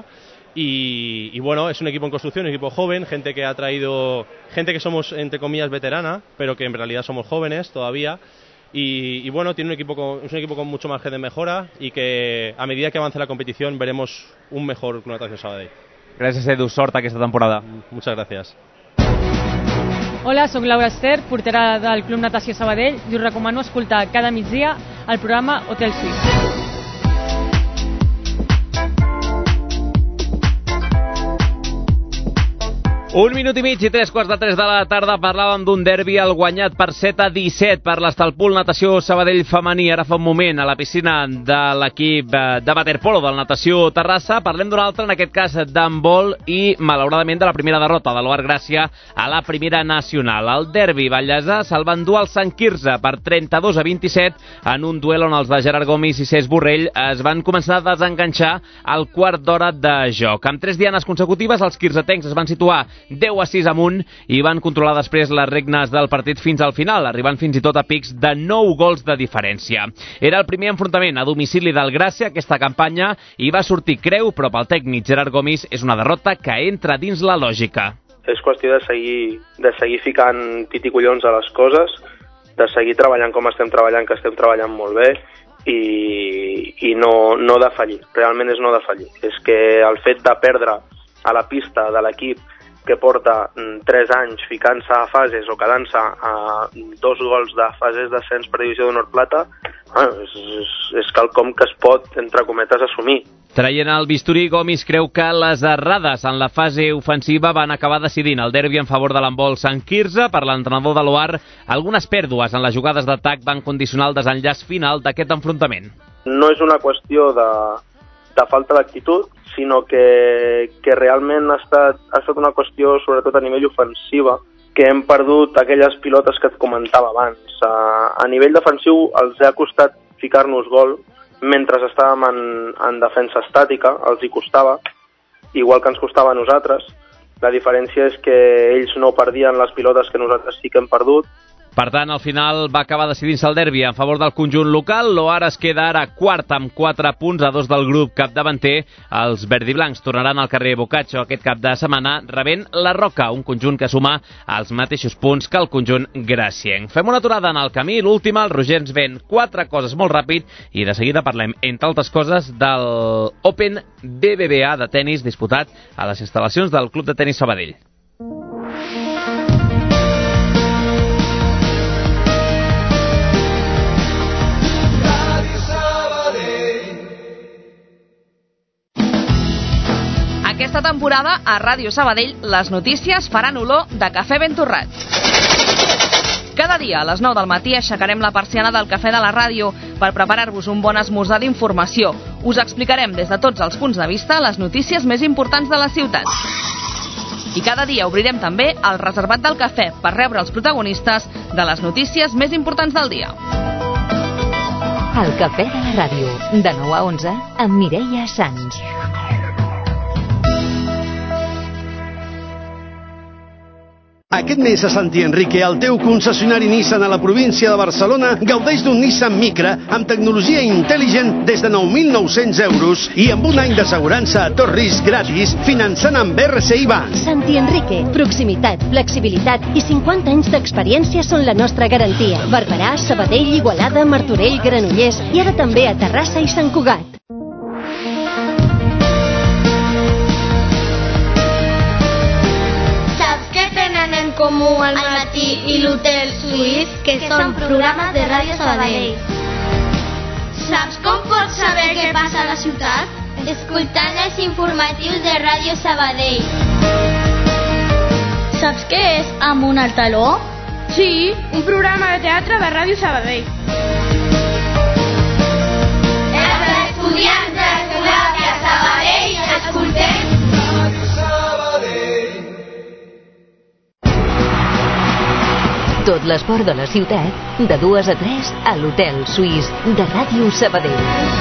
Y, y bueno, es un equipo en construcción, un equipo joven, gente que ha traído, gente que somos entre comillas veterana, pero que en realidad somos jóvenes todavía. y, y bueno, tiene un equipo con, es un equipo con mucho margen de mejora y que a medida que avance la competición veremos un mejor Club Natació Sabadell. Gràcies, Edu. Sort aquesta temporada. Muchas gracias. Hola, sóc Laura Ester, portera del Club Natació Sabadell, i us recomano escoltar cada migdia el programa Hotel Suisse. Un minut i mig i tres quarts de tres de la tarda parlàvem d'un derbi al guanyat per set a disset per l'Estalpul Natació Sabadell femení. Ara fa un moment a la piscina de l'equip de waterpolo del Natació Terrassa. Parlem d'un altre, en aquest cas d'handbol i malauradament de la primera derrota de l'Oar Gràcia a la primera nacional. El derbi ballesà se'l va endur al Sant Quirze per trenta-dos a vint-i-set en un duel on els de Gerard Gomis i Cesc Borrell es van començar a desenganxar al quart d'hora de joc. Amb tres dianes consecutives els quirzetencs es van situar deu a sis amunt i van controlar després les regnes del partit fins al final, arribant fins i tot a pics de nou gols de diferència. Era el primer enfrontament a domicili del Gràcia aquesta campanya i va sortir creu, però pel tècnic Gerard Gomis és una derrota que entra dins la lògica. És qüestió de seguir, de seguir ficant pit i collons a les coses, de seguir treballant com estem treballant, que estem treballant molt bé, i, i no, no defallir. Realment és no defallir. És que el fet de perdre a la pista de l'equip que porta tres anys ficant-se a fases o quedant-se a dos gols de fases d'ascens per divisió d'honor plata, bueno, és, és, és quelcom que es pot, entre cometes, assumir. Traient el bisturí, Gomis creu que les errades en la fase ofensiva van acabar decidint el derbi en favor de l'handbol Sant Quirze. Per l'entrenador de l'Oar, algunes pèrdues en les jugades d'atac van condicionar el desenllaç final d'aquest enfrontament. No és una qüestió de, de falta d'actitud, sinó que, que realment ha estat, ha estat una qüestió, sobretot a nivell ofensiva, que hem perdut aquelles pilotes que et comentava abans. A, a nivell defensiu els ha costat ficar-nos gol, mentre estàvem en, en defensa estàtica, els hi costava, igual que ens costava a nosaltres. La diferència és que ells no perdien les pilotes que nosaltres sí que hem perdut. Per tant, al final va acabar decidint-se el derbi en favor del conjunt local. L'Oar es queda ara quart amb quatre punts a dos del grup capdavanter. Els verdiblancs tornaran al carrer Boccaccio aquest cap de setmana rebent la Roca, un conjunt que suma els mateixos punts que el conjunt gracienc. Fem una aturada en el camí. L'última, el Roger ens ven quatre coses molt ràpid i de seguida parlem, entre altres coses, del Open B B V A de tenis disputat a les instal·lacions del Club de Tenis Sabadell. Aquesta temporada, a Ràdio Sabadell, les notícies faran olor de cafè ben torrat. Cada dia a les nou del matí aixecarem la persiana del cafè de la ràdio per preparar-vos un bon esmorzar d'informació. Us explicarem des de tots els punts de vista les notícies més importants de la ciutat. I cada dia obrirem també el reservat del cafè per rebre els protagonistes de les notícies més importants del dia. El cafè de la ràdio, de nou a onze, amb Mireia Sans. Aquest mes a Santi Enrique, el teu concessionari Nissan a la província de Barcelona, gaudeix d'un Nissan Micra amb tecnologia intel·ligent des de nou mil nou-cents euros i amb un any d'assegurança a tot risc gratis, finançant amb R C I Bank. Santi Enrique, proximitat, flexibilitat i cinquanta anys d'experiència són la nostra garantia. Barberà, Sabadell, Igualada, Martorell, Granollers i ara també a Terrassa i Sant Cugat. Comú al matí i l'Hotel Suís, que són programes de Ràdio Sabadell. Saps com pots saber què passa a la ciutat? Escoltant els informatius de Ràdio Sabadell. Saps què és Amunt al taló? Sí, un programa de teatre de Ràdio Sabadell. Els estudiants d'Escolàpia Sabadell escoltem tot l'esport de la ciutat, de dues a tres, a l'Hotel Suís de Ràdio Sabadell.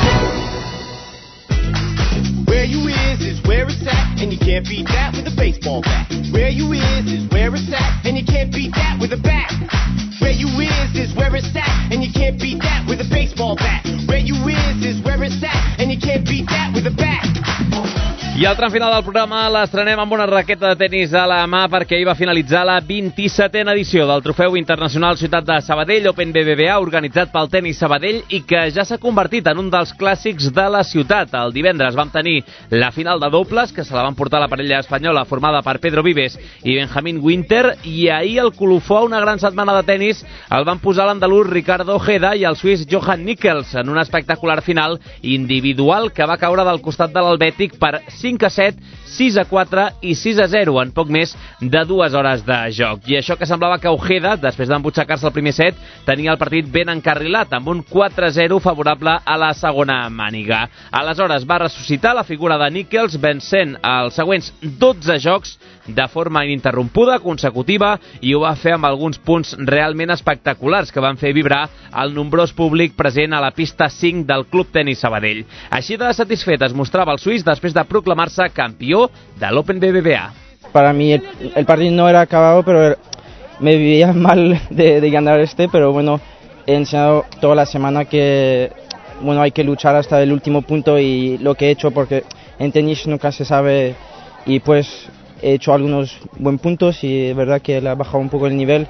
Where you is is where it's at, and you can't beat that with a baseball bat. Where you is is where it's at, and you can't beat that with a bat. Where you is is where it's at, and you can't beat that with a baseball bat. Where you is is where it's at, and you can't beat that with a bat. I al tram final del programa l'estrenem amb una raqueta de tenis a la mà perquè ahir va finalitzar la vint-i-setena edició del Trofeu Internacional Ciutat de Sabadell Open B B V A organitzat pel Tenis Sabadell i que ja s'ha convertit en un dels clàssics de la ciutat. El divendres vam tenir la final de dobles que se la van portar la parella espanyola formada per Pedro Vives i Benjamín Winter i ahir el colofó, una gran setmana de tenis, el van posar l'andalús Ricardo Ojeda i el suís Johan Nichols en una espectacular final individual que va caure del costat de l'Helvètic per cinc a set, sis a quatre i sis a zero en poc més de dues hores de joc. I això que semblava que Ojeda, després d'embutxacar-se el primer set, tenia el partit ben encarrilat, amb un quatre a zero favorable a la segona màniga. Aleshores va ressuscitar la figura de Nichols vencent els següents dotze jocs de forma ininterrompuda, consecutiva, i ho va fer amb alguns punts realment espectaculars que van fer vibrar el nombrós públic present a la pista cinc del Club Tenis Sabadell. Així de satisfet es mostrava el suís després de proclamar-se campió de l'Open B B V A. Para mí el, el partido no era acabado, pero me veía mal de, de ganar este, pero bueno, he enseñado toda la semana que bueno, hay que luchar hasta el último punto y lo que he hecho, porque en tenis nunca se sabe, y pues he hecho algunos buenos puntos y es verdad que le ha bajado un poco el nivel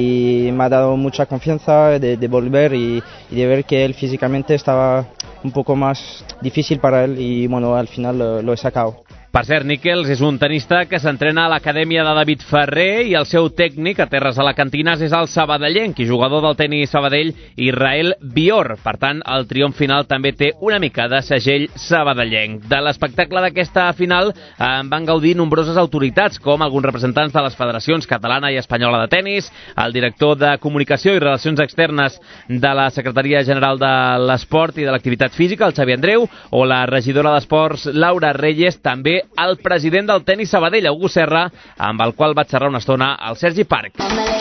y me ha dado mucha confianza de, de volver y, y de ver que él físicamente estaba un poco más difícil para él y bueno, al final lo, lo he sacado. Per cert, Nichols és un tenista que s'entrena a l'acadèmia de David Ferrer i el seu tècnic a terres alacantines és el sabadellenc i jugador del tenis Sabadell Israel Bior. Per tant, el triomf final també té una mica de segell sabadellenc. De l'espectacle d'aquesta final en van gaudir nombroses autoritats, com alguns representants de les federacions catalana i espanyola de tenis, el director de Comunicació i Relacions Externes de la Secretaria General de l'Esport i de l'Activitat Física, el Xavi Andreu, o la regidora d'Esports, Laura Reyes, també el president del tenis Sabadell, August Serra, amb el qual vaig xerrar una estona al Sergi Parc.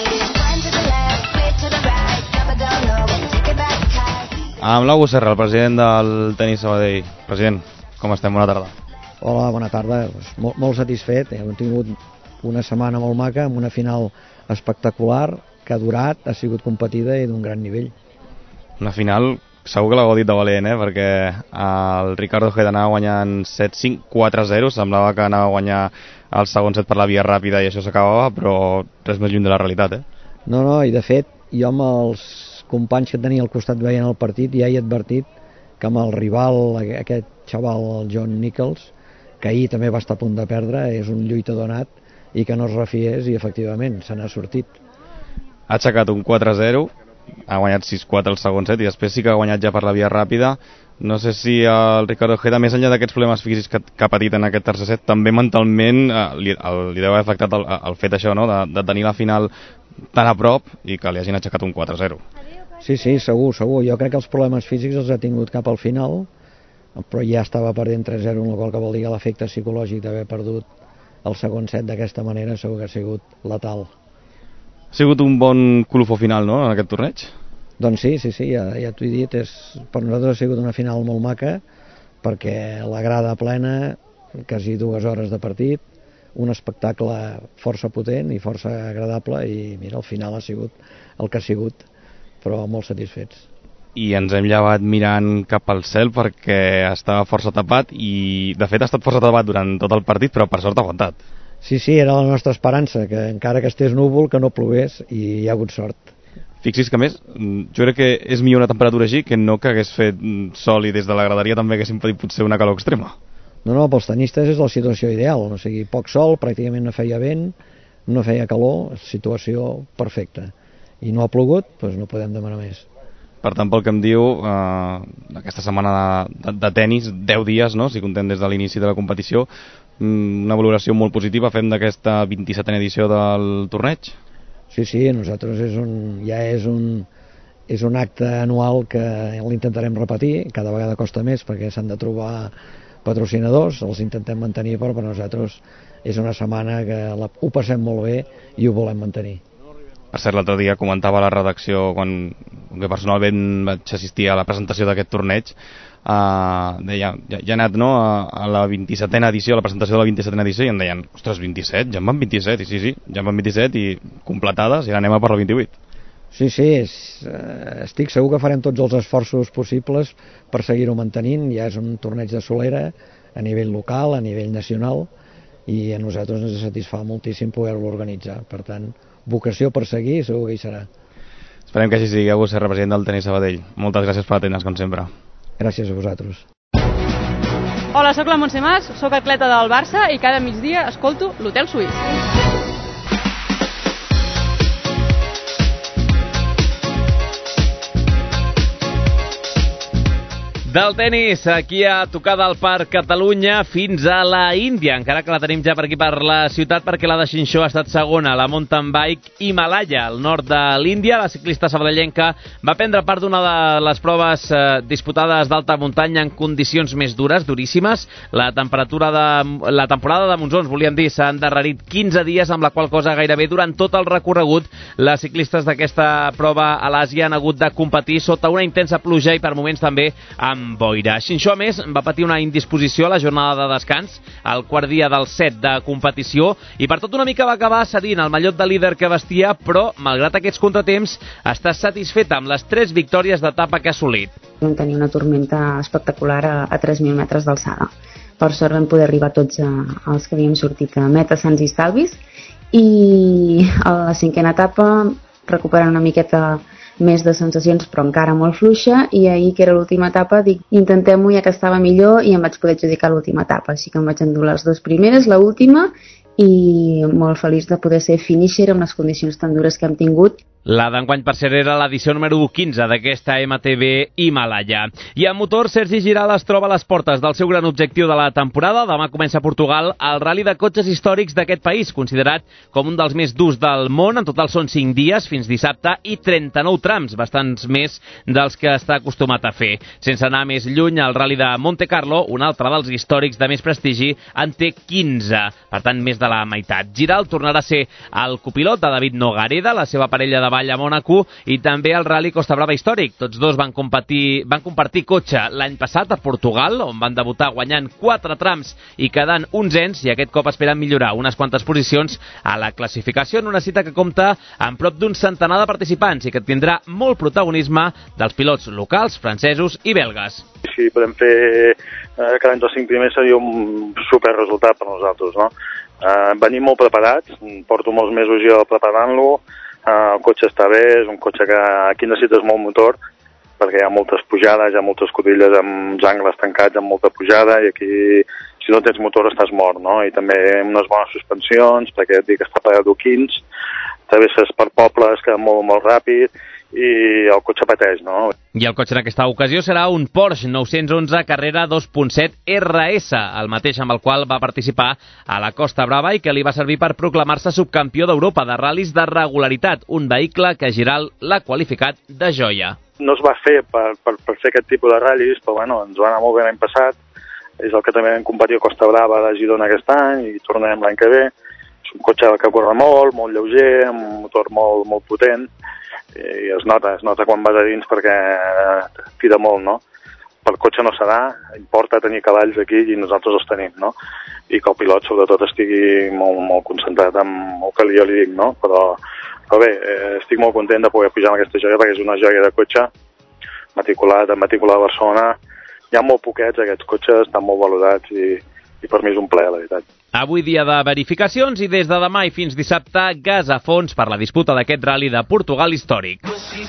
Amb l'August Serra, el president del tenis Sabadell. President, com estem? Bona tarda. Hola, bona tarda. Molt, molt satisfet. Hem tingut una setmana molt maca, amb una final espectacular, que ha durat, ha sigut competida i d'un gran nivell. Una final segur que l'ha gaudit de valent, eh? Perquè el Ricardo Ojeda anava guanyant set cinc, quatre zero, semblava que anava a guanyar el segon set per la via ràpida i això s'acabava, però res més lluny de la realitat, eh? No, no, i de fet, jo amb els companys que tenia al costat veient el partit ja he advertit que amb el rival, aquest xaval, el John Nichols, que ahir també va estar a punt de perdre, és un lluitador nat i que no es refiés i efectivament se n'ha sortit. Ha aixecat un quatre zero, ha guanyat sis quatre el segon set i després sí que ha guanyat ja per la via ràpida. No sé si el Ricardo Ojeda, més enllà d'aquests problemes físics que, que ha patit en aquest tercer set, també mentalment eh, li, el, li deu haver afectat el, el fet això, no? de, de tenir la final tan a prop i que li hagin aixecat un quatre zero. Sí, sí, segur, segur. Jo crec que els problemes físics els ha tingut cap al final, però ja estava perdent tres zero, el qual que vol dir que l'efecte psicològic d'haver perdut el segon set d'aquesta manera segur que ha sigut letal. Ha sigut un bon colofó final, no?, en aquest torneig? Doncs sí, sí, sí, ja, ja t'ho he dit, és, per nosaltres ha sigut una final molt maca, perquè la grada plena, quasi dues hores de partit, un espectacle força potent i força agradable, i mira, al final ha sigut el que ha sigut, però molt satisfets. I ens hem llevat mirant cap al cel perquè estava força tapat i, de fet, ha estat força tapat durant tot el partit, però per sort ha aguantat. Sí, sí, era la nostra esperança, que encara que estés núvol, que no plogués, i hi ha hagut sort. Fixi's que més, jo crec que és millor una temperatura així que no que hagués fet sol i des de la graderia també haguéssim patit potser una calor extrema. No, no, pels tenistes és la situació ideal, o sigui, poc sol, pràcticament no feia vent, no feia calor, situació perfecta. I no ha plogut, doncs no podem demanar més. Per tant, pel que em diu, eh, aquesta setmana de, de, de tenis, deu dies, no?, si contem des de l'inici de la competició, una valoració molt positiva fem d'aquesta vint-i-setena edició del torneig? Sí, sí, nosaltres és un, ja és un, és un acte anual que l'intentarem repetir, cada vegada costa més perquè s'han de trobar patrocinadors, els intentem mantenir, però per nosaltres és una setmana que la, ho passem molt bé i ho volem mantenir. Per cert, l'altre dia comentava a la redacció, quan, quan personalment vaig assistir a la presentació d'aquest torneig, Uh, deia, ja, ja he anat, no, a, a la vint-i-setena edició, a la presentació de la vint-i-setena edició, i em deien, ostres, vint-i-set? Ja en van vint-i-set? I sí, sí, ja en van vint-i-set i completades, i ara anem a per la vint-i-vuit. Sí, sí, és, uh, estic segur que farem tots els esforços possibles per seguir-ho mantenint. Ja és un torneig de solera, a nivell local, a nivell nacional, i a nosaltres ens satisfà moltíssim poder-lo organitzar. Per tant, vocació per seguir segur que hi serà. Esperem que així sigui. August Serra, president del Tenis Sabadell. Moltes gràcies per atendre'ns, com sempre. Gràcies a vosaltres. Hola, sóc la Montse Mas, sóc atleta del Barça i cada migdia escolto l'Hotel Suís. Del tenis, aquí a tocar del Parc Catalunya fins a la Índia, encara que la tenim ja per aquí per la ciutat, perquè la de Xinxó ha estat segona a la mountain bike Himalaya, al nord de l'Índia. La ciclista sabadellenca va prendre part d'una de les proves eh, disputades d'alta muntanya en condicions més dures, duríssimes. La temperatura de la temporada de monsons, volíem dir, s'ha endarrerit quinze dies, amb la qual cosa gairebé durant tot el recorregut les ciclistes d'aquesta prova a l'Àsia han hagut de competir sota una intensa pluja i per moments també amb boira. Xinxó, a més, va patir una indisposició a la jornada de descans, al quart dia del set de competició, i per tot una mica va acabar cedint el mallot de líder que vestia, però, malgrat aquests contratemps, està satisfeta amb les tres victòries d'etapa que ha assolit. Vam tenir una tormenta espectacular a, a tres mil metres d'alçada. Per sort vam poder arribar tots a, als que havíem sortit a meta sans i estalvis, i a la cinquena etapa recuperant una miqueta més de sensacions, però encara molt fluixa, i ahir, que era l'última etapa, dic, intentem-ho ja que estava millor, i em vaig poder adjudicar l'última etapa, així que em vaig endur les dues primeres, l'última, i molt feliç de poder ser finisher amb les condicions tan dures que hem tingut. La d'enguany, per ser, era l'edició número quinze d'aquesta M T B Himalaya. I en motor, Sergi Giral es troba a les portes del seu gran objectiu de la temporada. Demà comença a Portugal el rally de cotxes històrics d'aquest país, considerat com un dels més durs del món. En total són cinc dies, fins dissabte, i trenta-nou trams, bastants més dels que està acostumat a fer. Sense anar més lluny, el rally de Monte Carlo, un altre dels històrics de més prestigi, en té quinze, per tant, més de la meitat. Giral tornarà a ser el copilot de David Nogareda, la seva parella de ball a Mònaco, i també el Rally Costa Brava històric. Tots dos van competir, van compartir cotxe l'any passat a Portugal, on van debutar guanyant quatre trams i quedant onzens, i aquest cop esperen millorar unes quantes posicions a la classificació en una cita que compta amb prop d'un centenar de participants i que tindrà molt protagonisme dels pilots locals, francesos i belgues. Si podem fer eh, cada any els cinc primers seria un super resultat per nosaltres, no? Eh, venim molt preparats, porto molts mesos jo preparant-lo. Uh, el cotxe està bé, és un cotxe que aquí necessites molt motor, perquè hi ha moltes pujades, hi ha moltes codilles amb uns angles tancats, amb molta pujada, i aquí, si no tens motor, estàs mort, no? I també unes bones suspensions, perquè et dic que està per adoquins, travesses per pobles, que és molt, molt ràpid, i el cotxe pateix, no? I el cotxe en aquesta ocasió serà un Porsche nou-cents onze Carrera dos punt set R S, el mateix amb el qual va participar a la Costa Brava i que li va servir per proclamar-se subcampió d'Europa de ral·lis de regularitat, un vehicle que Giral l'ha qualificat de joia. No es va fer per, per, per fer aquest tipus de ral·lis, però bueno, ens va anar molt bé l'any passat, és el que també vam competir a Costa Brava de Girona aquest any, i tornarem l'any que ve. És un cotxe que corre molt, molt lleuger, amb un motor molt, molt potent, i es nota, es nota quan vas a dins perquè tira molt, no? Per cotxe no serà, importa tenir cavalls aquí i nosaltres els tenim, no? I que el pilot sobretot estigui molt, molt concentrat amb el que jo li dic, no? Però, però bé, eh, estic molt content de poder pujar amb aquesta joia perquè és una joia de cotxe matriculat, matriculat a Barcelona. Hi ha molt poquets aquests cotxes, estan molt valorats i, i per mi és un plaer, la veritat. Avui dia de verificacions i des de demà i fins dissabte gas a fons per la disputa d'aquest rally de Portugal històric.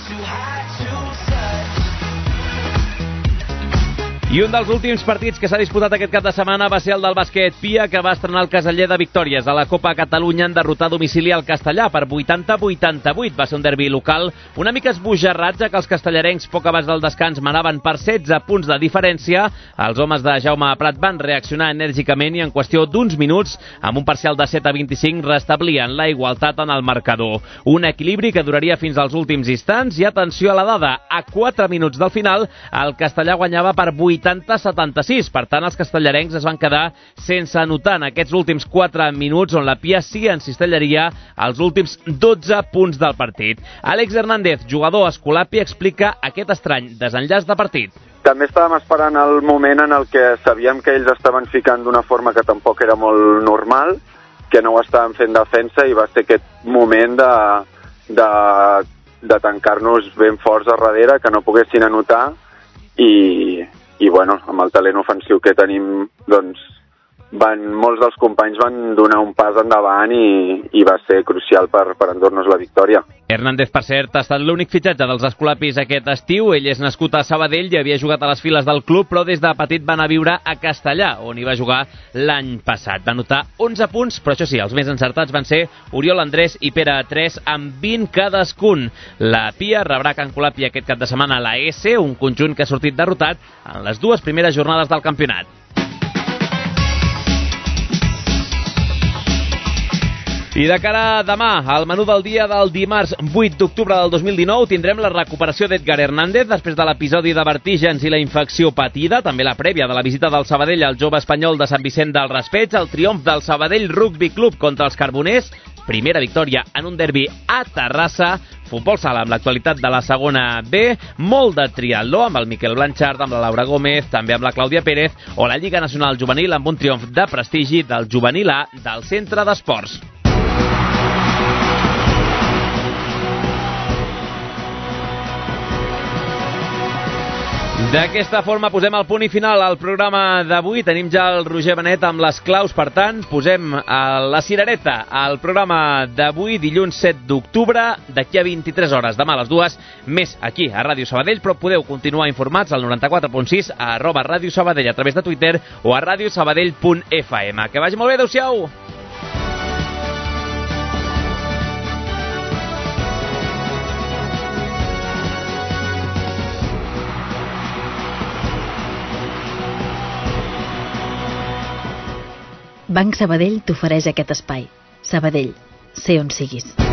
I un dels últims partits que s'ha disputat aquest cap de setmana va ser el del bàsquet Pia, que va estrenar el caseller de victòries a la Copa Catalunya en derrotar a domicili al Castellà per vuitanta a vuitanta-vuit. Va ser un derbi local una mica esbojarrat, ja que els castellarencs poc abans del descans manaven per setze punts de diferència. Els homes de Jaume Prat van reaccionar enèrgicament i en qüestió d'uns minuts, amb un parcial de set a vint-i-cinc, restablien la igualtat en el marcador. Un equilibri que duraria fins als últims instants i atenció a la dada, a quatre minuts del final el Castellà guanyava per vuitanta a setanta-sis. Per tant, els castellarencs es van quedar sense anotar en aquests últims quatre minuts, on la Pia sí encistellaria els últims dotze punts del partit. Àlex Hernández, jugador escolapi, explica aquest estrany desenllaç de partit. També estàvem esperant el moment en el que sabíem que ells estaven ficant d'una forma que tampoc era molt normal, que no ho estaven fent defensa, i va ser aquest moment de, de, de tancar-nos ben forts a darrere, que no poguessin anotar, i, i bueno, amb el talent ofensiu que tenim, doncs, van, molts dels companys van donar un pas endavant i, i va ser crucial per, per endur-nos la victòria. Hernández, per cert, ha estat l'únic fitxatge dels escolapis aquest estiu. Ell és nascut a Sabadell i havia jugat a les files del club, però des de petit va anar a viure a Castellà, on hi va jugar l'any passat. Va anotar onze punts, però això sí, els més encertats van ser Oriol Andrés i Pere tres, amb vint cadascun. La Pia rebrà Can Colapi aquest cap de setmana a la S, un conjunt que ha sortit derrotat en les dues primeres jornades del campionat. I de cara a demà, al menú del dia del dimarts vuit d'octubre del dos mil dinou, tindrem la recuperació d'Edgar Hernández després de l'episodi de vertígens i la infecció patida, també la prèvia de la visita del Sabadell al jove espanyol de Sant Vicent del Raspeig, el triomf del Sabadell Rugby Club contra els Carboners, primera victòria en un derbi a Terrassa, futbol sala amb l'actualitat de la segona B, molt de triatló amb el Miquel Blanchard, amb la Laura Gómez, també amb la Clàudia Pérez, o la Lliga Nacional Juvenil amb un triomf de prestigi del Juvenil A del Centre d'Esports. D'aquesta forma posem el punt i final al programa d'avui. Tenim ja el Roger Benet amb les claus, per tant, posem la cirereta al programa d'avui, dilluns set d'octubre, d'aquí a vint-i-tres hores, demà a les dues, més aquí a Ràdio Sabadell, però podeu continuar informats al noranta-quatre punt sis a arroba Ràdio Sabadell a través de Twitter o a radiosabadell punt f m. Que vagi molt bé, adeu-siau! Banc Sabadell t'ofereix aquest espai. Sabadell, sé on siguis.